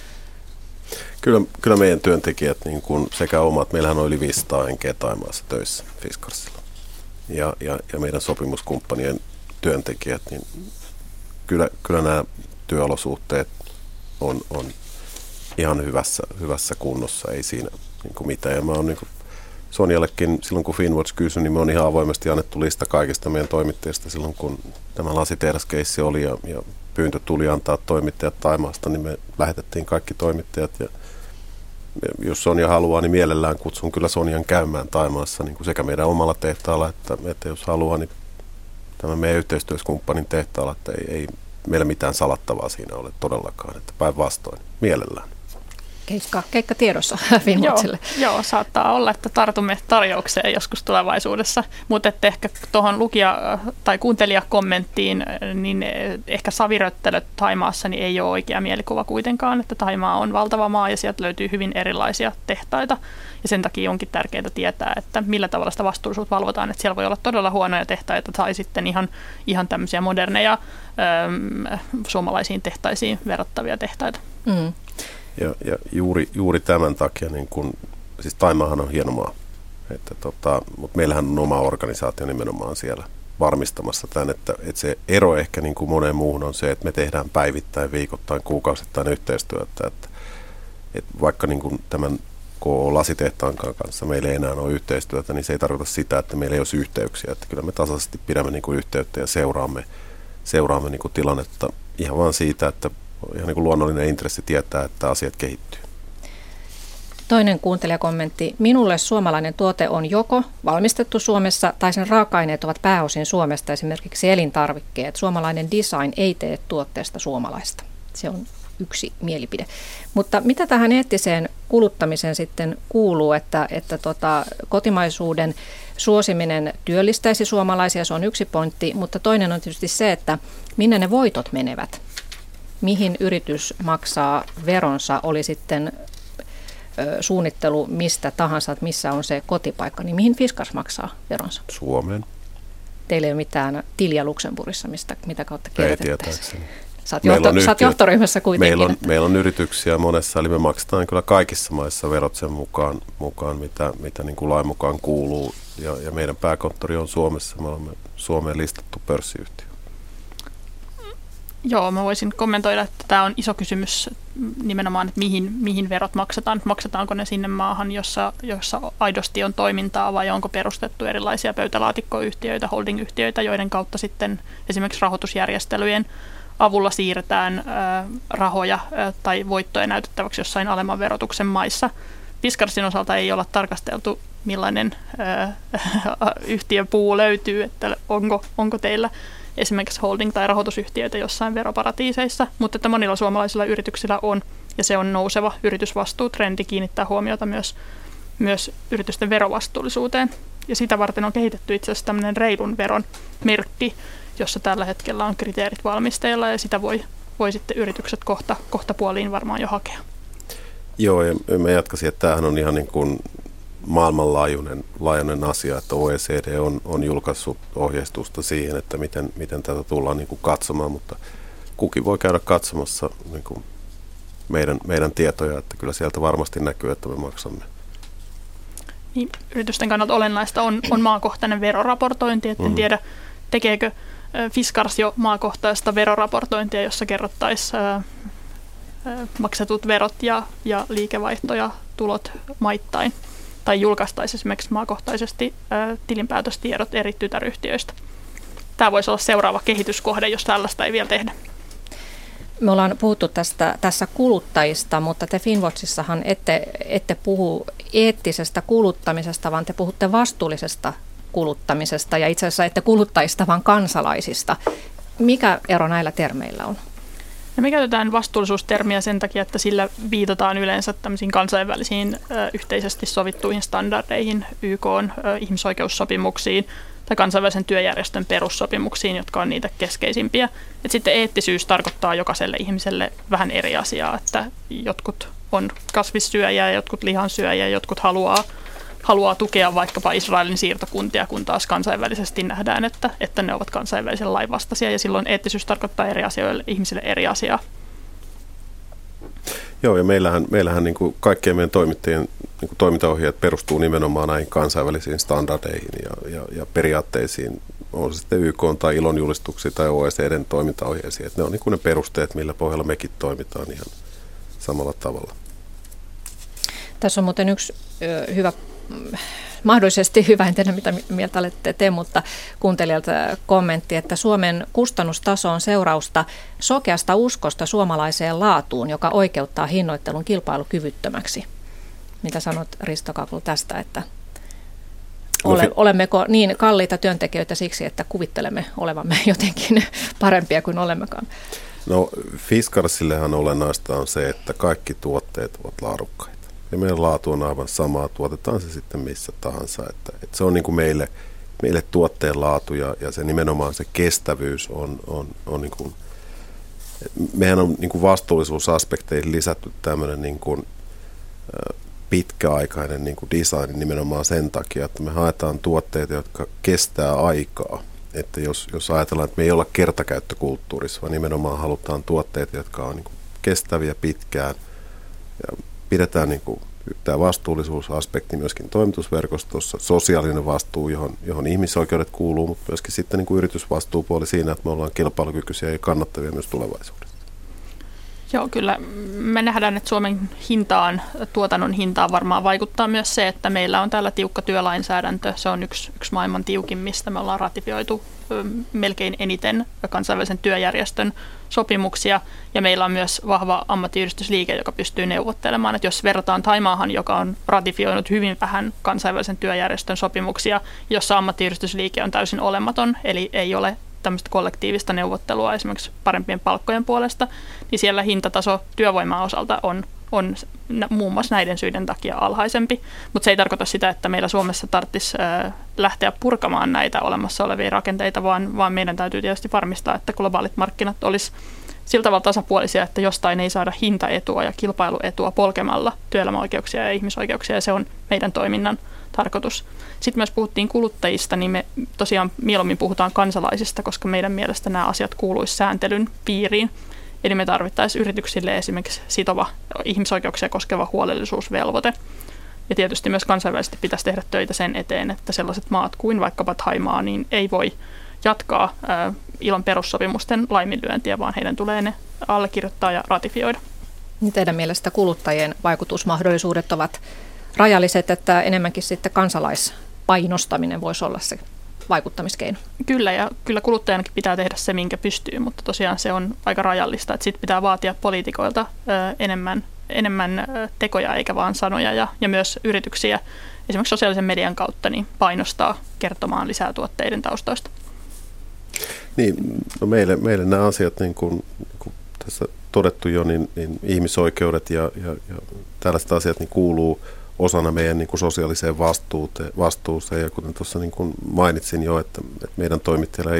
Speaker 3: Kyllä meidän työntekijät niin kuin sekä omat, meillähän on yli 500 henkeä Thaimaassa töissä Fiskarsilla. Ja meidän sopimuskumppanien työntekijät, niin kyllä nämä työolosuhteet on ihan hyvässä kunnossa, ei siinä niin kuin mitään. Ja mä oon niin kuin Sonjallekin silloin, kun Finnwatch kysyi, niin me on ihan avoimesti annettu lista kaikista meidän toimittajista silloin, kun tämä lasitehdaskeissi oli ja pyyntö tuli antaa toimittajat Thaimaasta, niin me lähetettiin kaikki toimittajat. Ja jos Sonja haluaa, niin mielellään kutsun kyllä Sonjan käymään Thaimaassa niin kuin sekä meidän omalla tehtaalla, että jos haluaa, niin tämä meidän yhteistyöskumppanin tehtaalla, että ei meillä mitään salattavaa siinä ole todellakaan, että päinvastoin mielellään.
Speaker 1: Keikka tiedossa Finnwatchille.
Speaker 2: Joo, saattaa olla, että tartumme tarjoukseen joskus tulevaisuudessa, mutta ehkä tuohon lukija- tai kuuntelijakommenttiin, niin ehkä saviröttelöt Thaimaassa niin ei ole oikea mielikuva kuitenkaan, että Thaimaa on valtava maa ja sieltä löytyy hyvin erilaisia tehtaita ja sen takia onkin tärkeää tietää, että millä tavalla sitä vastuullisuutta valvotaan, että siellä voi olla todella huonoja tehtaita tai sitten ihan tämmöisiä moderneja suomalaisiin tehtaisiin verrattavia tehtaita.
Speaker 1: Mm.
Speaker 3: Ja juuri tämän takia, niin kun, siis Thaimaahan on hieno maa, mutta meillähän on oma organisaatio nimenomaan siellä varmistamassa tämän, että se ero ehkä niin kuin moneen muuhun on se, että me tehdään päivittäin, viikoittain, kuukausittain yhteistyötä, että vaikka niin kuin tämän lasitehtaan kanssa meillä ei enää ole yhteistyötä, niin se ei tarkoita sitä, että meillä ei olisi yhteyksiä, että kyllä me tasaisesti pidämme niin kuin yhteyttä ja seuraamme niin kuin tilannetta ihan vaan siitä, että ihan niin kuin luonnollinen intressi tietää, että asiat kehittyy.
Speaker 1: Toinen kuuntelijakommentti. Minulle suomalainen tuote on joko valmistettu Suomessa tai sen raaka-aineet ovat pääosin Suomesta, esimerkiksi elintarvikkeet. Suomalainen design ei tee tuotteesta suomalaista. Se on yksi mielipide. Mutta mitä tähän eettiseen kuluttamiseen sitten kuuluu, että kotimaisuuden suosiminen työllistäisi suomalaisia, se on yksi pointti, mutta toinen on tietysti se, että minne ne voitot menevät. Mihin yritys maksaa veronsa, oli sitten suunnittelu mistä tahansa, että missä on se kotipaikka, niin mihin Fiskars maksaa veronsa?
Speaker 3: Suomeen.
Speaker 1: Teillä ei ole mitään tiliä Luxemburgissa, mitä kautta kierrätettäisiin? Sä oot johtoryhmässä kuitenkin.
Speaker 3: Meillä on yrityksiä monessa, eli me maksetaan kyllä kaikissa maissa verot sen mukaan mitä niin kuin lain mukaan kuuluu. Ja meidän pääkonttori on Suomessa, me olemme Suomeen listattu pörssiyhtiö.
Speaker 2: Joo, mä voisin kommentoida, että tämä on iso kysymys nimenomaan, että mihin verot maksetaan. Maksetaanko ne sinne maahan, jossa aidosti on toimintaa, vai onko perustettu erilaisia pöytälaatikkoyhtiöitä, holdingyhtiöitä, joiden kautta sitten esimerkiksi rahoitusjärjestelyjen avulla siirretään rahoja tai voittoja näytettäväksi jossain alemman verotuksen maissa. Fiskarsin osalta ei olla tarkasteltu, millainen yhtiöpuu löytyy, että onko teillä esimerkiksi holding- tai rahoitusyhtiöitä jossain veroparatiiseissa, mutta että monilla suomalaisilla yrityksillä on, ja se on nouseva yritysvastuutrendi kiinnittää huomiota myös yritysten verovastuullisuuteen. Ja sitä varten on kehitetty itse asiassa tämmöinen reilun veron merkki, jossa tällä hetkellä on kriteerit valmisteilla, ja sitä voi sitten yritykset kohta puoliin varmaan jo hakea. Joo,
Speaker 3: ja mä jatkaisin, että tämähän on ihan niin kuin maailmanlaajuinen asia, että OECD on julkaissut ohjeistusta siihen, että miten tätä tullaan niin kuin katsomaan, mutta kukin voi käydä katsomassa niin kuin meidän tietoja, että kyllä sieltä varmasti näkyy, että me maksamme.
Speaker 2: Niin, yritysten kannalta olennaista on maakohtainen veroraportointi, että en tiedä, tekeekö Fiskars jo maakohtaista veroraportointia, jossa kerrottaisiin maksetut verot ja liikevaihto ja tulot maittain. Tai julkaistaisiin esimerkiksi maakohtaisesti tilinpäätöstiedot eri tytäryhtiöistä. Tämä voisi olla seuraava kehityskohde, jos tällaista ei vielä tehdä.
Speaker 1: Me ollaan puhuttu tässä kuluttajista, mutta te Finnwatchissahan ette puhu eettisestä kuluttamisesta, vaan te puhutte vastuullisesta kuluttamisesta ja itse asiassa ette kuluttajista, vaan kansalaisista. Mikä ero näillä termeillä on?
Speaker 2: No me käytetään vastuullisuustermiä sen takia, että sillä viitataan yleensä tämmöisiin kansainvälisiin yhteisesti sovittuihin standardeihin, YK:n ihmisoikeussopimuksiin tai kansainvälisen työjärjestön perussopimuksiin, jotka on niitä keskeisimpiä. Et sitten eettisyys tarkoittaa jokaiselle ihmiselle vähän eri asiaa, että jotkut on kasvissyöjiä, jotkut lihansyöjiä, jotkut haluaa haluaa tukea vaikkapa Israelin siirtokuntia, kun taas kansainvälisesti nähdään, että ne ovat kansainvälisen lain vastaisia, ja silloin eettisyys tarkoittaa eri asioille, ihmisille eri asiaa.
Speaker 3: Joo, ja meillähän niin kuin kaikkien meidän toimittajien niin kuin toimintaohjeet perustuu nimenomaan näihin kansainvälisiin standardeihin ja periaatteisiin, on se sitten YK tai ILOn julistuksia tai OECDn toimintaohjeisiin. Että ne on niin kuin ne perusteet, millä pohjalla mekin toimitaan ihan samalla tavalla.
Speaker 1: Tässä on muuten yksi mahdollisesti hyvä, en tiedä mitä mieltä olette te, mutta kuuntelijalta kommentti, että Suomen kustannustaso on seurausta sokeasta uskosta suomalaiseen laatuun, joka oikeuttaa hinnoittelun kilpailukyvyttömäksi. Mitä sanot, Risto Kaklu, tästä, että olemmeko niin kalliita työntekijöitä siksi, että kuvittelemme olevamme jotenkin parempia kuin olemmekaan?
Speaker 3: No Fiskarsillehan olennaista on se, että kaikki tuotteet ovat laadukkaita. Ja meidän laatu on aivan samaa, tuotetaan se sitten missä tahansa. Että se on niin kuin meille tuotteen laatu ja se nimenomaan se kestävyys on niin kuin, mehän on niin kuin vastuullisuusaspekteihin lisätty tämmöinen niin kuin pitkäaikainen niin kuin design nimenomaan sen takia, että me haetaan tuotteita, jotka kestää aikaa. Että jos ajatellaan, että me ei olla kertakäyttökulttuurissa, vaan nimenomaan halutaan tuotteita, jotka on niin kuin kestäviä pitkään ja pidetään niin kuin tämä vastuullisuusaspekti myöskin toimitusverkostossa, sosiaalinen vastuu, johon ihmisoikeudet kuuluu, mutta myöskin sitten niin kuin yritysvastuupuoli siinä, että me ollaan kilpailukykyisiä ja kannattavia myös tulevaisuudessa.
Speaker 2: Joo, kyllä me nähdään, että Suomen tuotannon hintaan varmaan vaikuttaa myös se, että meillä on täällä tiukka työlainsäädäntö. Se on yksi maailman tiukimmista. Me ollaan ratifioitu melkein eniten kansainvälisen työjärjestön sopimuksia, ja meillä on myös vahva ammattiyhdistysliike, joka pystyy neuvottelemaan. Että jos verrataan Thaimaahan, joka on ratifioinut hyvin vähän kansainvälisen työjärjestön sopimuksia, jossa ammattiyhdistysliike on täysin olematon, eli ei ole tämmöistä kollektiivista neuvottelua esimerkiksi parempien palkkojen puolesta, niin siellä hintataso työvoiman osalta on muun muassa näiden syiden takia alhaisempi, mutta se ei tarkoita sitä, että meillä Suomessa tarvitsisi lähteä purkamaan näitä olemassa olevia rakenteita, vaan meidän täytyy tietysti varmistaa, että globaalit markkinat olisi sillä tavalla tasapuolisia, että jostain ei saada hintaetua ja kilpailuetua polkemalla työelämäoikeuksia ja ihmisoikeuksia, ja se on meidän toiminnan tarkoitus. Sitten myös puhuttiin kuluttajista, niin me tosiaan mieluummin puhutaan kansalaisista, koska meidän mielestä nämä asiat kuuluisi sääntelyn piiriin. Eli me tarvittaisiin yrityksille esimerkiksi sitova ihmisoikeuksia koskeva huolellisuusvelvoite. Ja tietysti myös kansainvälisesti pitäisi tehdä töitä sen eteen, että sellaiset maat kuin vaikkapa Thaimaa niin ei voi jatkaa ILOn perussopimusten laiminlyöntiä, vaan heidän tulee ne allekirjoittaa ja ratifioida.
Speaker 1: Teidän mielestä kuluttajien vaikutusmahdollisuudet ovat rajalliset, että enemmänkin sitten kansalaispainostaminen voisi olla se vaikuttamiskeino?
Speaker 2: Kyllä, ja kyllä kuluttajanakin pitää tehdä se, minkä pystyy, mutta tosiaan se on aika rajallista, että sitten pitää vaatia poliitikoilta enemmän tekoja eikä vaan sanoja, ja myös yrityksiä esimerkiksi sosiaalisen median kautta niin painostaa kertomaan lisää tuotteiden taustoista. Niin,
Speaker 3: no meille nämä asiat, niin kuin tässä todettu jo, niin ihmisoikeudet ja tällaiset asiat niin kuuluu osana meidän niin kuin sosiaaliseen vastuuseen. Ja kuten tuossa niin kuin mainitsin jo, että meidän toimittajilla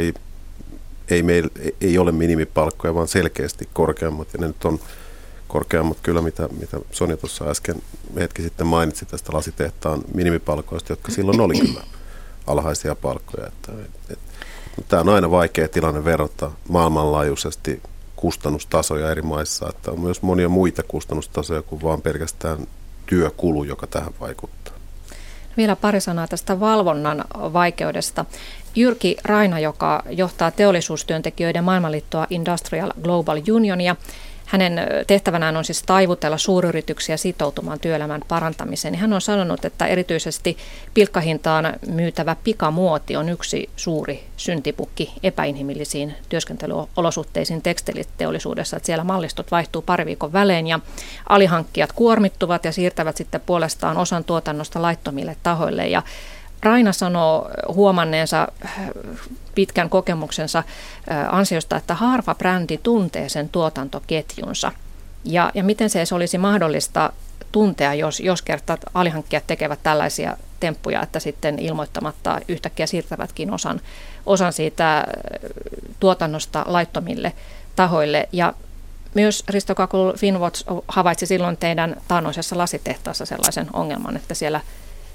Speaker 3: ei ole minimipalkkoja, vaan selkeästi korkeammat. Ja ne nyt on korkeammat kyllä, mitä Sonja tuossa äsken hetki sitten mainitsi tästä lasitehtaan minimipalkoista, jotka silloin oli kyllä alhaisia palkkoja. Tämä on aina vaikea tilanne verrata maailmanlaajuisesti kustannustasoja eri maissa, että on myös monia muita kustannustasoja kuin vaan pelkästään työkulu, joka tähän vaikuttaa.
Speaker 1: Vielä pari sanaa tästä valvonnan vaikeudesta. Jyrki Raina, joka johtaa teollisuustyöntekijöiden maailmanliittoa Industrial Global Unionia, hänen tehtävänään on siis taivutella suuryrityksiä sitoutumaan työelämän parantamiseen. Hän on sanonut, että erityisesti pilkkahintaan myytävä pikamuoti on yksi suuri syntipukki epäinhimillisiin työskentelyolosuhteisiin tekstiiliteollisuudessa. Että siellä mallistot vaihtuu pari viikon välein ja alihankkijat kuormittuvat ja siirtävät sitten puolestaan osan tuotannosta laittomille tahoille. Ja Raina sanoo huomanneensa pitkän kokemuksensa ansiosta, että harva brändi tuntee sen tuotantoketjunsa. Ja miten se olisi mahdollista tuntea, jos kerta alihankkijat tekevät tällaisia temppuja, että sitten ilmoittamatta yhtäkkiä siirtävätkin osan siitä tuotannosta laittomille tahoille. Ja myös Risto Kaklu Finnwatch havaitsi silloin teidän taannoisessa lasitehtaassa sellaisen ongelman, että siellä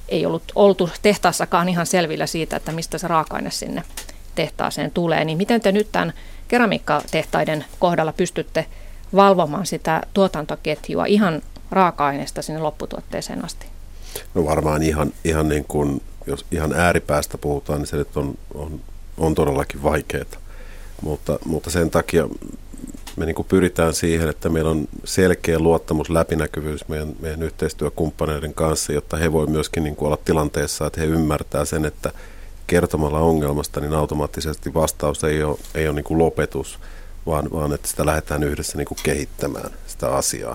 Speaker 1: ei oltu tehtaassakaan ihan selvillä siitä, että mistä se raaka-aine sinne tehtaaseen tulee. Niin miten te nyt tämän keramiikkatehtaiden kohdalla pystytte valvomaan sitä tuotantoketjua ihan raaka-aineesta sinne lopputuotteeseen asti?
Speaker 3: No varmaan ihan niin kuin, jos ihan ääripäästä puhutaan, niin se nyt on todellakin vaikeaa. Mutta sen takia me niin kuin pyritään siihen, että meillä on selkeä luottamus, läpinäkyvyys meidän yhteistyökumppaneiden kanssa, jotta he voi myöskin niin kuin olla tilanteessa, että he ymmärtää sen, että kertomalla ongelmasta, niin automaattisesti vastaus ei ole niin kuin lopetus, vaan että sitä lähdetään yhdessä niin kuin kehittämään sitä asiaa.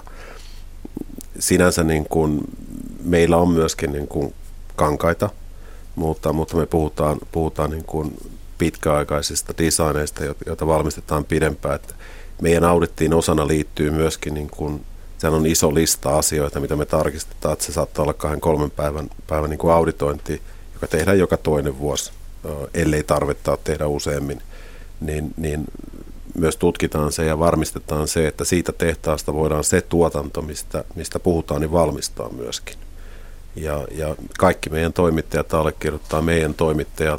Speaker 3: Sinänsä niin kuin, meillä on myöskin niin kuin kankaita, mutta me puhutaan niin kuin pitkäaikaisista designeista, joita valmistetaan pidempään. Että meidän audittiin osana liittyy myöskin, niin kuin, sehän on iso lista asioita, mitä me tarkistetaan, että se saattaa olla 2-3 päivän niin kuin auditointi, joka tehdään joka toinen vuosi, ellei tarvetta tehdä useammin, niin myös tutkitaan se ja varmistetaan se, että siitä tehtaasta voidaan se tuotanto, mistä puhutaan, niin valmistaa myöskin. Ja kaikki meidän toimittajat allekirjoittaa meidän toimittajat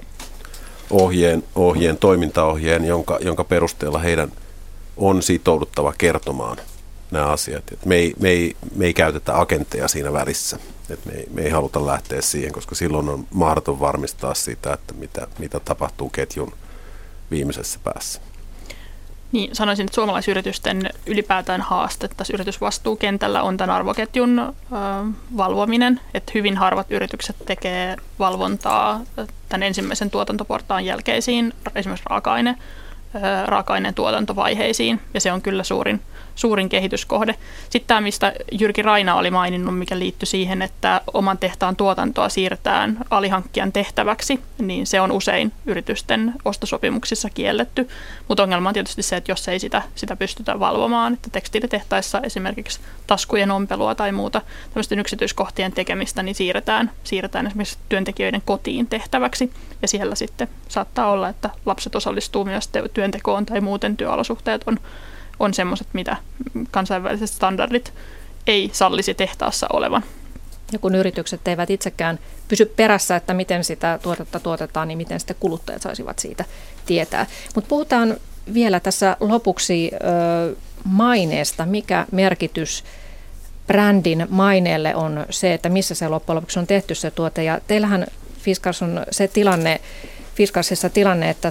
Speaker 3: toimintaohjeen, jonka perusteella heidän on sitouduttava kertomaan nämä asiat. Et me ei käytetä agentteja siinä välissä. Me ei haluta lähteä siihen, koska silloin on mahdoton varmistaa sitä, että mitä tapahtuu ketjun viimeisessä päässä.
Speaker 2: Niin, sanoisin, että suomalaisyritysten ylipäätään haaste tässä yritysvastuukentällä on tämän arvoketjun valvominen, että hyvin harvat yritykset tekee valvontaa tämän ensimmäisen tuotantoportaan jälkeisiin, esimerkiksi raaka-aineen tuotantovaiheisiin, ja se on kyllä suurin kehityskohde. Sitten tämä, mistä Jyrki Raina oli maininnut, mikä liittyi siihen, että oman tehtaan tuotantoa siirretään alihankkijan tehtäväksi, niin se on usein yritysten ostosopimuksissa kielletty, mutta ongelma on tietysti se, että jos ei sitä pystytä valvomaan, että tekstiilitehtaissa esimerkiksi taskujen ompelua tai muuta tämmöisten yksityiskohtien tekemistä, niin siirretään esimerkiksi työntekijöiden kotiin tehtäväksi, ja siellä sitten saattaa olla, että lapset osallistuu myös työntekoon tai muuten työolosuhteet on semmoiset, mitä kansainväliset standardit ei sallisi tehtaassa olevan.
Speaker 1: Ja kun yritykset eivät itsekään pysy perässä, että miten sitä tuotetta tuotetaan, niin miten sitten kuluttajat saisivat siitä tietää. Mutta puhutaan vielä tässä lopuksi maineesta. Mikä merkitys brändin maineelle on se, että missä se loppujen lopuksi on tehty se tuote? Ja teillähän Fiskars on se Fiskarsissa tilanne, että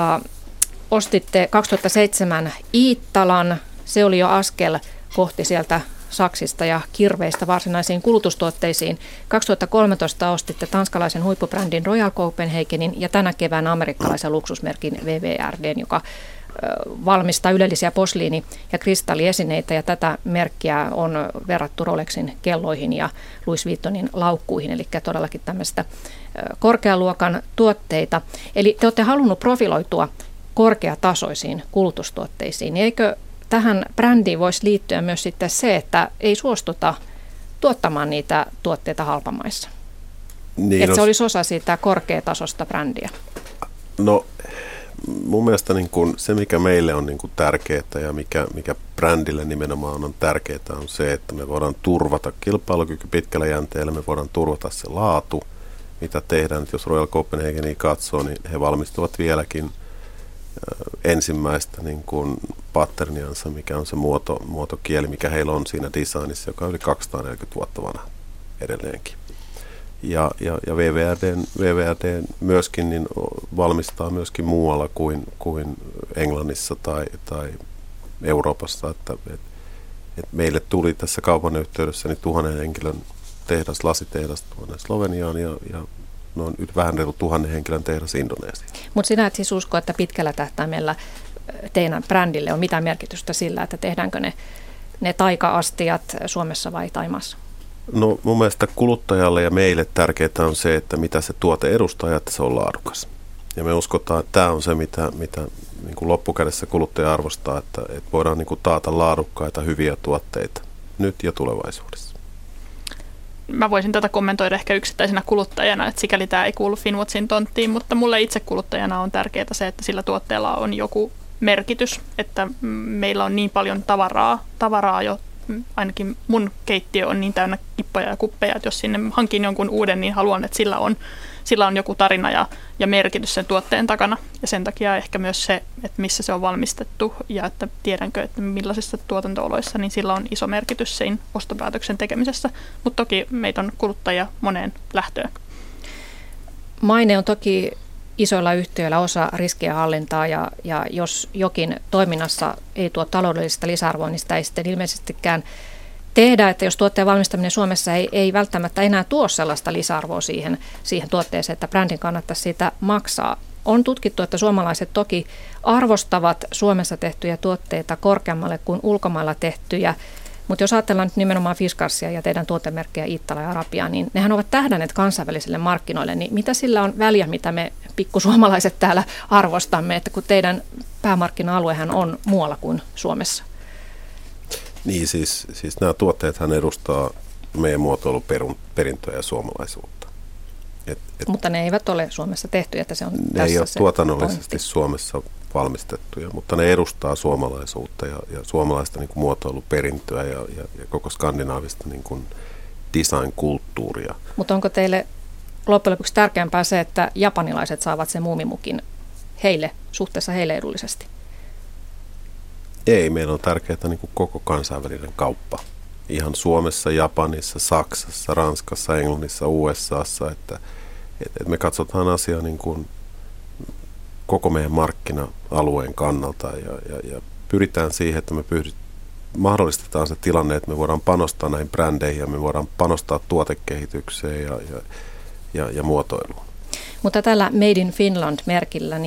Speaker 1: ostitte 2007 Iittalan, se oli jo askel kohti sieltä saksista ja kirveistä varsinaisiin kulutustuotteisiin. 2013 ostitte tanskalaisen huippubrändin Royal Copenhagenin ja tänä keväänä amerikkalaisen luksusmerkin VVRDn, joka valmistaa ylellisiä posliini- ja kristalliesineitä, ja tätä merkkiä on verrattu Rolexin kelloihin ja Louis Vuittonin laukkuihin, eli todellakin tämmöistä korkealuokan tuotteita. Eli te olette halunnut profiloitua korkeatasoisiin kulutustuotteisiin, niin eikö tähän brändiin voisi liittyä myös sitten se, että ei suostuta tuottamaan niitä tuotteita halpamaissa? Niin, että se olisi osa siitä korkeatasosta brändiä.
Speaker 3: No mun mielestä niin kun se, mikä meille on niin kun tärkeää ja mikä brändille nimenomaan on tärkeää, on se, että me voidaan turvata kilpailukyky pitkällä jänteellä, me voidaan turvata se laatu, mitä tehdään. Nyt jos Royal Copenhagenia katsoo, niin he valmistuvat vieläkin ensimmäistä niin kuin patterniansa, mikä on se muotokieli, mikä heillä on siinä designissa, joka on yli 240 vuotta vanha edelleenkin. Ja VVRD myöskin niin valmistaa myöskin muualla kuin Englannissa tai Euroopassa. Että meille tuli tässä kaupan yhteydessä niin 1000 henkilön tehdas, lasitehdas tuonne Sloveniaan ja noin vähän reilu 1000 henkilön tehdas Indonesiaan.
Speaker 1: Mutta sinä et siis usko, että pitkällä tähtäimellä teidän brändille on mitään merkitystä sillä, että tehdäänkö ne taika-astiat Suomessa vai Thaimaassa?
Speaker 3: No mun mielestä kuluttajalle ja meille tärkeää on se, että mitä se tuote edustaa ja että se on laadukas. Ja me uskotaan, että tämä on se, mitä niin kuin loppukädessä kuluttaja arvostaa, että voidaan niin kuin taata laadukkaita, hyviä tuotteita nyt ja tulevaisuudessa.
Speaker 2: Mä voisin tätä kommentoida ehkä yksittäisenä kuluttajana, että sikäli tämä ei kuulu Finnwatchin tonttiin, mutta mulle itse kuluttajana on tärkeää se, että sillä tuotteella on joku merkitys, että meillä on niin paljon tavaraa jo ainakin mun keittiö on niin täynnä kippoja ja kuppeja, että jos sinne hankin jonkun uuden, niin haluan, että sillä on joku tarina ja merkitys sen tuotteen takana. Ja sen takia ehkä myös se, että missä se on valmistettu ja että tiedänkö, että millaisissa tuotanto-oloissa, niin sillä on iso merkitys sen ostopäätöksen tekemisessä. Mutta toki meitä on kuluttajia moneen lähtöön.
Speaker 1: Maine on toki isoilla yhtiöillä osa riskienhallintaa ja jos jokin toiminnassa ei tuo taloudellista lisäarvoa, niin sitä ei sitten ilmeisestikään tehdä, että jos tuotteen valmistaminen Suomessa ei välttämättä enää tuo sellaista lisäarvoa siihen tuotteeseen, että brändin kannattaisi siitä maksaa. On tutkittu, että suomalaiset toki arvostavat Suomessa tehtyjä tuotteita korkeammalle kuin ulkomailla tehtyjä, mutta jos ajatellaan nyt nimenomaan Fiskarsia ja teidän tuotemerkkejä Iittala ja Arabia, niin nehän ovat tähdänneet kansainvälisille markkinoille, niin mitä sillä on väliä, mitä me pikkusuomalaiset täällä arvostamme, että kun teidän päämarkkina-aluehan on muualla kuin Suomessa?
Speaker 3: Niin, siis nämä tuotteethan edustaa meidän muotoiluperintöä ja suomalaisuutta.
Speaker 1: Mutta ne eivät ole Suomessa tehtyjä, että se on
Speaker 3: ne ei ole tuotannollisesti Suomessa valmistettuja, mutta ne edustaa suomalaisuutta ja suomalaista niin kuin muotoiluperintöä ja koko skandinaavista niin kuin design-kulttuuria.
Speaker 1: Mutta onko teille loppujen lopuksi tärkeämpää se, että japanilaiset saavat sen muumimukin suhteessa heille edullisesti?
Speaker 3: Ei, meillä on tärkeää niin kuin koko kansainvälinen kauppa. Ihan Suomessa, Japanissa, Saksassa, Ranskassa, Englannissa, USAssa, että me katsotaan asiaa niin kuin koko meidän markkina-alueen kannalta ja pyritään siihen, että me mahdollistetaan se tilanne, että me voidaan panostaa näihin brändeihin ja me voidaan panostaa tuotekehitykseen ja muotoiluun.
Speaker 1: Mutta tällä Made in Finland-merkillä,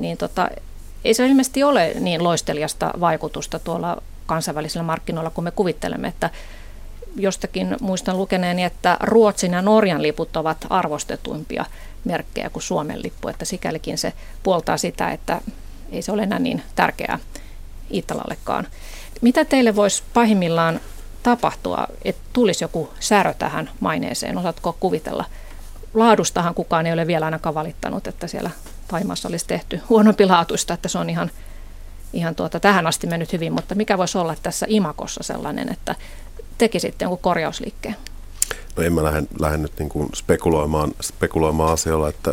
Speaker 1: ei se ilmeisesti ole niin loisteliasta vaikutusta tuolla kansainvälisillä markkinoilla, kun me kuvittelemme, että jostakin muistan lukeneeni, että Ruotsin ja Norjan liput ovat arvostetuimpia merkkejä kuin Suomen lippu, että sikälikin se puoltaa sitä, että ei se ole enää niin tärkeää Iittalallekaan. Mitä teille voisi pahimmillaan tapahtua, että tulisi joku särö tähän maineeseen? Osaatko kuvitella? Laadustahan kukaan ei ole vielä ainakaan valittanut, että siellä Thaimaassa olisi tehty huonompi laatuista, että se on ihan tähän asti mennyt hyvin, mutta mikä voisi olla tässä imakossa sellainen, että tekisitte jonkun korjausliikkeen?
Speaker 3: No en mä lähde nyt niin kuin spekuloimaan asioilla, että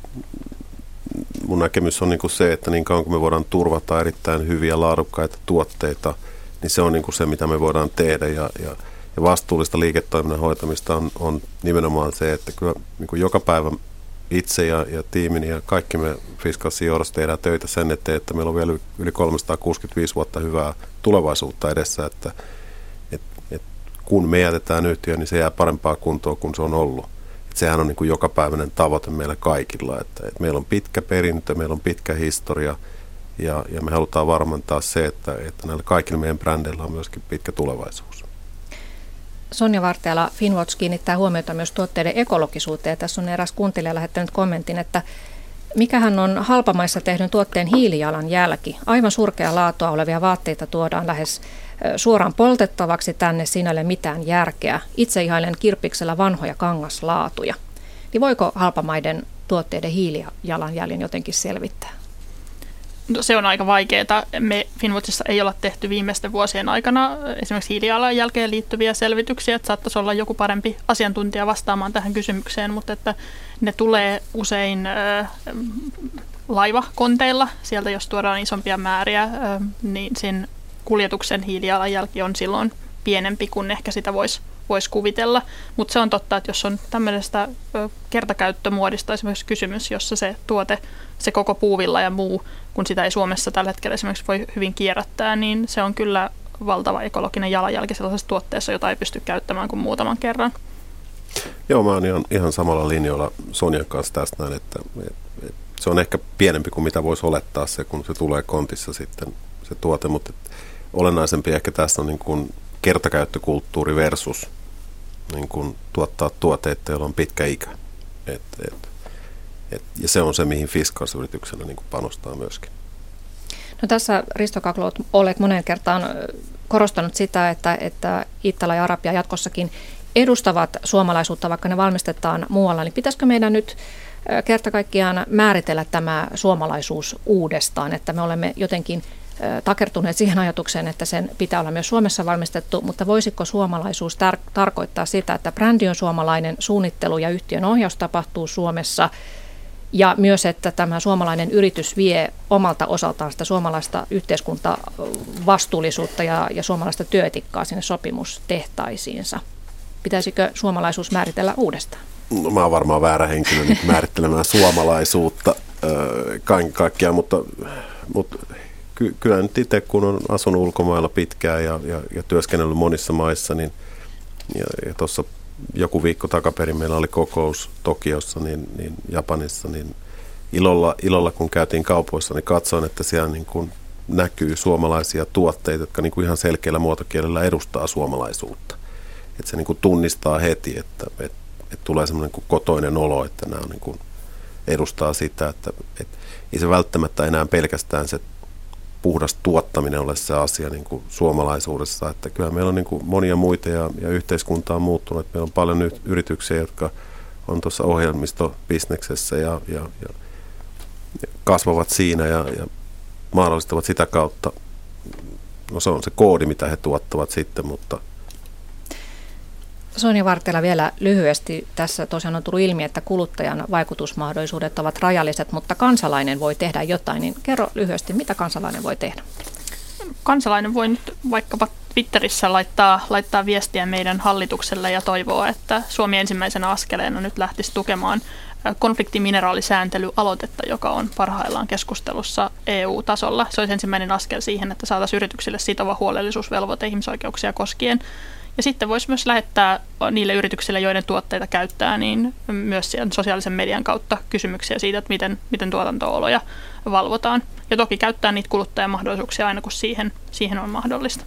Speaker 3: mun näkemys on niin kuin se, että niin kauan kun me voidaan turvata erittäin hyviä laadukkaita tuotteita, niin se on niin kuin se, mitä me voidaan tehdä ja vastuullista liiketoiminnan hoitamista on nimenomaan se, että kyllä niin kuin joka päivä itse ja tiimini ja kaikki me Fiskalsin johdossa tehdään töitä sen eteen, että meillä on vielä yli 365 vuotta hyvää tulevaisuutta edessä, että kun me jätetään yhtiö, niin se jää parempaa kuntoa kuin se on ollut. Et sehän on niin kuin jokapäiväinen tavoite meillä kaikilla, että meillä on pitkä perintö, meillä on pitkä historia ja me halutaan varmentaa se, että näillä kaikilla meidän brändeillä on myöskin pitkä tulevaisuus.
Speaker 1: Sonja Vartijala, Finnwatch kiinnittää huomiota myös tuotteiden ekologisuuteen. Tässä on eräs kuuntelija lähettänyt kommentin, että mikähän on halpamaissa tehdyn tuotteen hiilijalanjälki. Aivan surkea laatua olevia vaatteita tuodaan lähes suoraan poltettavaksi tänne, siinä ei ole mitään järkeä. Itse ihailen kirppiksellä vanhoja kangaslaatuja. Niin voiko halpamaiden tuotteiden hiilijalanjäljen jotenkin selvittää?
Speaker 2: No, se on aika vaikeaa. Me Finnwatchissa ei olla tehty viimeisten vuosien aikana esimerkiksi hiilijalanjälkeen liittyviä selvityksiä, että saattaisi olla joku parempi asiantuntija vastaamaan tähän kysymykseen, mutta että ne tulee usein laivakonteilla. Sieltä jos tuodaan isompia määriä, niin sen kuljetuksen hiilijalanjälki on silloin pienempi kuin ehkä sitä voisi kuvitella. Mutta se on totta, että jos on tämmöisestä kertakäyttömuodista esimerkiksi kysymys, jossa se tuote, se koko puuvilla ja muu, kun sitä ei Suomessa tällä hetkellä esimerkiksi voi hyvin kierrättää, niin se on kyllä valtava ekologinen jalanjälki sellaisessa tuotteessa, jota ei pysty käyttämään kuin muutaman kerran.
Speaker 3: Joo, mä oon ihan samalla linjoilla Sonjan kanssa tästä näin, että se on ehkä pienempi kuin mitä voisi olettaa se, kun se tulee kontissa sitten se tuote, mutta olennaisempi ehkä tässä on niin kuin kertakäyttökulttuuri versus niin kuin tuottaa tuotteita, joilla on pitkä ikä. Ja se on se, mihin Fiskars-yrityksenä niin kuin panostaa myöskin.
Speaker 1: No tässä Risto Kaklo, olet moneen kertaan korostanut sitä, että Iittala ja Arabia jatkossakin edustavat suomalaisuutta, vaikka ne valmistetaan muualla. Niin pitäisikö meidän nyt kerta kaikkiaan määritellä tämä suomalaisuus uudestaan, että me olemme jotenkin takertuneet siihen ajatukseen, että sen pitää olla myös Suomessa valmistettu, mutta voisiko suomalaisuus tarkoittaa sitä, että brändi on suomalainen, suunnittelu ja yhtiön ohjaus tapahtuu Suomessa, ja myös, että tämä suomalainen yritys vie omalta osaltaan sitä suomalaista yhteiskuntavastuullisuutta ja suomalaista työetikkaa sinne sopimustehtaisiinsa. Pitäisikö suomalaisuus määritellä uudestaan?
Speaker 3: No, mä oon varmaan väärä henkilö nyt määrittelemään suomalaisuutta kaiken kaikkiaan, mutta kyllä nyt itse, kun on asunut ulkomailla pitkään ja työskennellyt monissa maissa, niin ja tuossa joku viikko takaperin meillä oli kokous Tokiossa, niin Japanissa, niin ilolla kun käytiin kaupoissa, niin katsoin, että siellä niin kuin näkyy suomalaisia tuotteita, jotka niin kuin ihan selkeällä muotokielellä edustaa suomalaisuutta. Että se niin kuin tunnistaa heti, että tulee semmoinen kuin kotoinen olo, että nämä niin kuin edustaa sitä, että ei se välttämättä enää pelkästään se puhdas tuottaminen ole se asia niin kuin suomalaisuudessa, että kyllä meillä on niin kuin monia muita ja yhteiskunta on muuttunut. Meillä on paljon yrityksiä, jotka on tuossa ohjelmistobisneksessä ja kasvavat siinä ja mahdollistavat sitä kautta. No se on se koodi, mitä he tuottavat sitten, mutta
Speaker 1: Sonja Vartela vielä lyhyesti. Tässä tosiaan on tullut ilmi, että kuluttajan vaikutusmahdollisuudet ovat rajalliset, mutta kansalainen voi tehdä jotain. Niin kerro lyhyesti, mitä kansalainen voi tehdä?
Speaker 2: Kansalainen voi nyt vaikkapa Twitterissä laittaa viestiä meidän hallitukselle ja toivoa, että Suomi ensimmäisenä askeleena nyt lähtisi tukemaan konfliktimineraalisääntelyaloitetta, joka on parhaillaan keskustelussa EU-tasolla. Se olisi ensimmäinen askel siihen, että saataisiin yrityksille sitova huolellisuusvelvoite ihmisoikeuksia koskien. Ja sitten voisi myös lähettää niille yrityksille, joiden tuotteita käyttää, niin myös sosiaalisen median kautta kysymyksiä siitä, että miten tuotanto-oloja valvotaan. Ja toki käyttää niitä kuluttajamahdollisuuksia aina, kun siihen on mahdollista.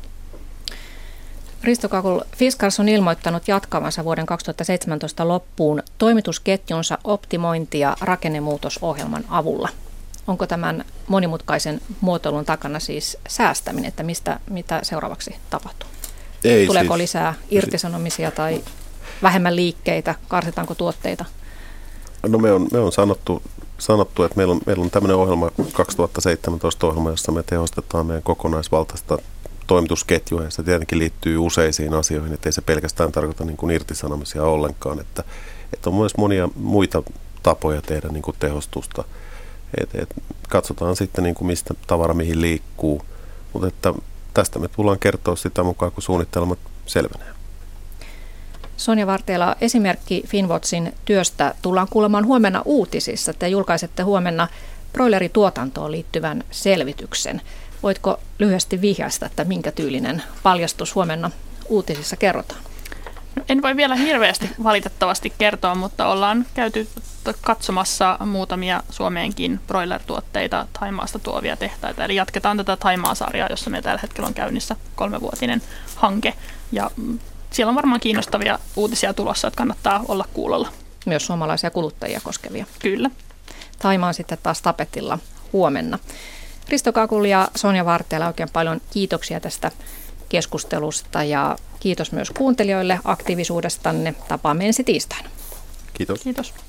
Speaker 1: Risto Kakul, Fiskars on ilmoittanut jatkavansa vuoden 2017 loppuun toimitusketjunsa optimointi- ja rakennemuutosohjelman avulla. Onko tämän monimutkaisen muotoilun takana siis säästäminen, että mitä seuraavaksi tapahtuu? Tuleeko lisää irtisanomisia tai vähemmän liikkeitä? Karsitaanko tuotteita?
Speaker 3: No me on sanottu, että meillä on tämmöinen ohjelma, 2017 ohjelma, jossa me tehostetaan meidän kokonaisvaltaista toimitusketjua, ja se tietenkin liittyy useisiin asioihin, ettei se pelkästään tarkoita niin kuin irtisanomisia ollenkaan, että on myös monia muita tapoja tehdä niin kuin tehostusta. Katsotaan sitten, niin kuin mistä tavara mihin liikkuu, mutta että tästä me tullaan kertoa sitä mukaan, kun suunnitelmat selvenee.
Speaker 1: Sonja Vartela, esimerkki Finnwatchin työstä tullaan kuulemaan huomenna uutisissa. Te julkaisette huomenna broilerituotantoon liittyvän selvityksen. Voitko lyhyesti vihjaista, että minkä tyylinen paljastus huomenna uutisissa kerrotaan?
Speaker 2: No, en voi vielä hirveästi valitettavasti kertoa, mutta ollaan käyty katsomassa muutamia Suomeenkin broiler-tuotteita Thaimaasta tuovia tehtaita. Eli jatketaan tätä Thaimaa-sarjaa, jossa meillä tällä hetkellä on käynnissä 3-vuotinen hanke. Ja siellä on varmaan kiinnostavia uutisia tulossa, että kannattaa olla kuulolla.
Speaker 1: Myös suomalaisia kuluttajia koskevia.
Speaker 2: Kyllä.
Speaker 1: Thaimaa sitten taas tapetilla huomenna. Risto Kakul ja Sonja Vartela, oikein paljon kiitoksia tästä keskustelusta ja kiitos myös kuuntelijoille aktiivisuudestanne. Tapaamme ensi tiistaina.
Speaker 3: Kiitos.
Speaker 2: Kiitos.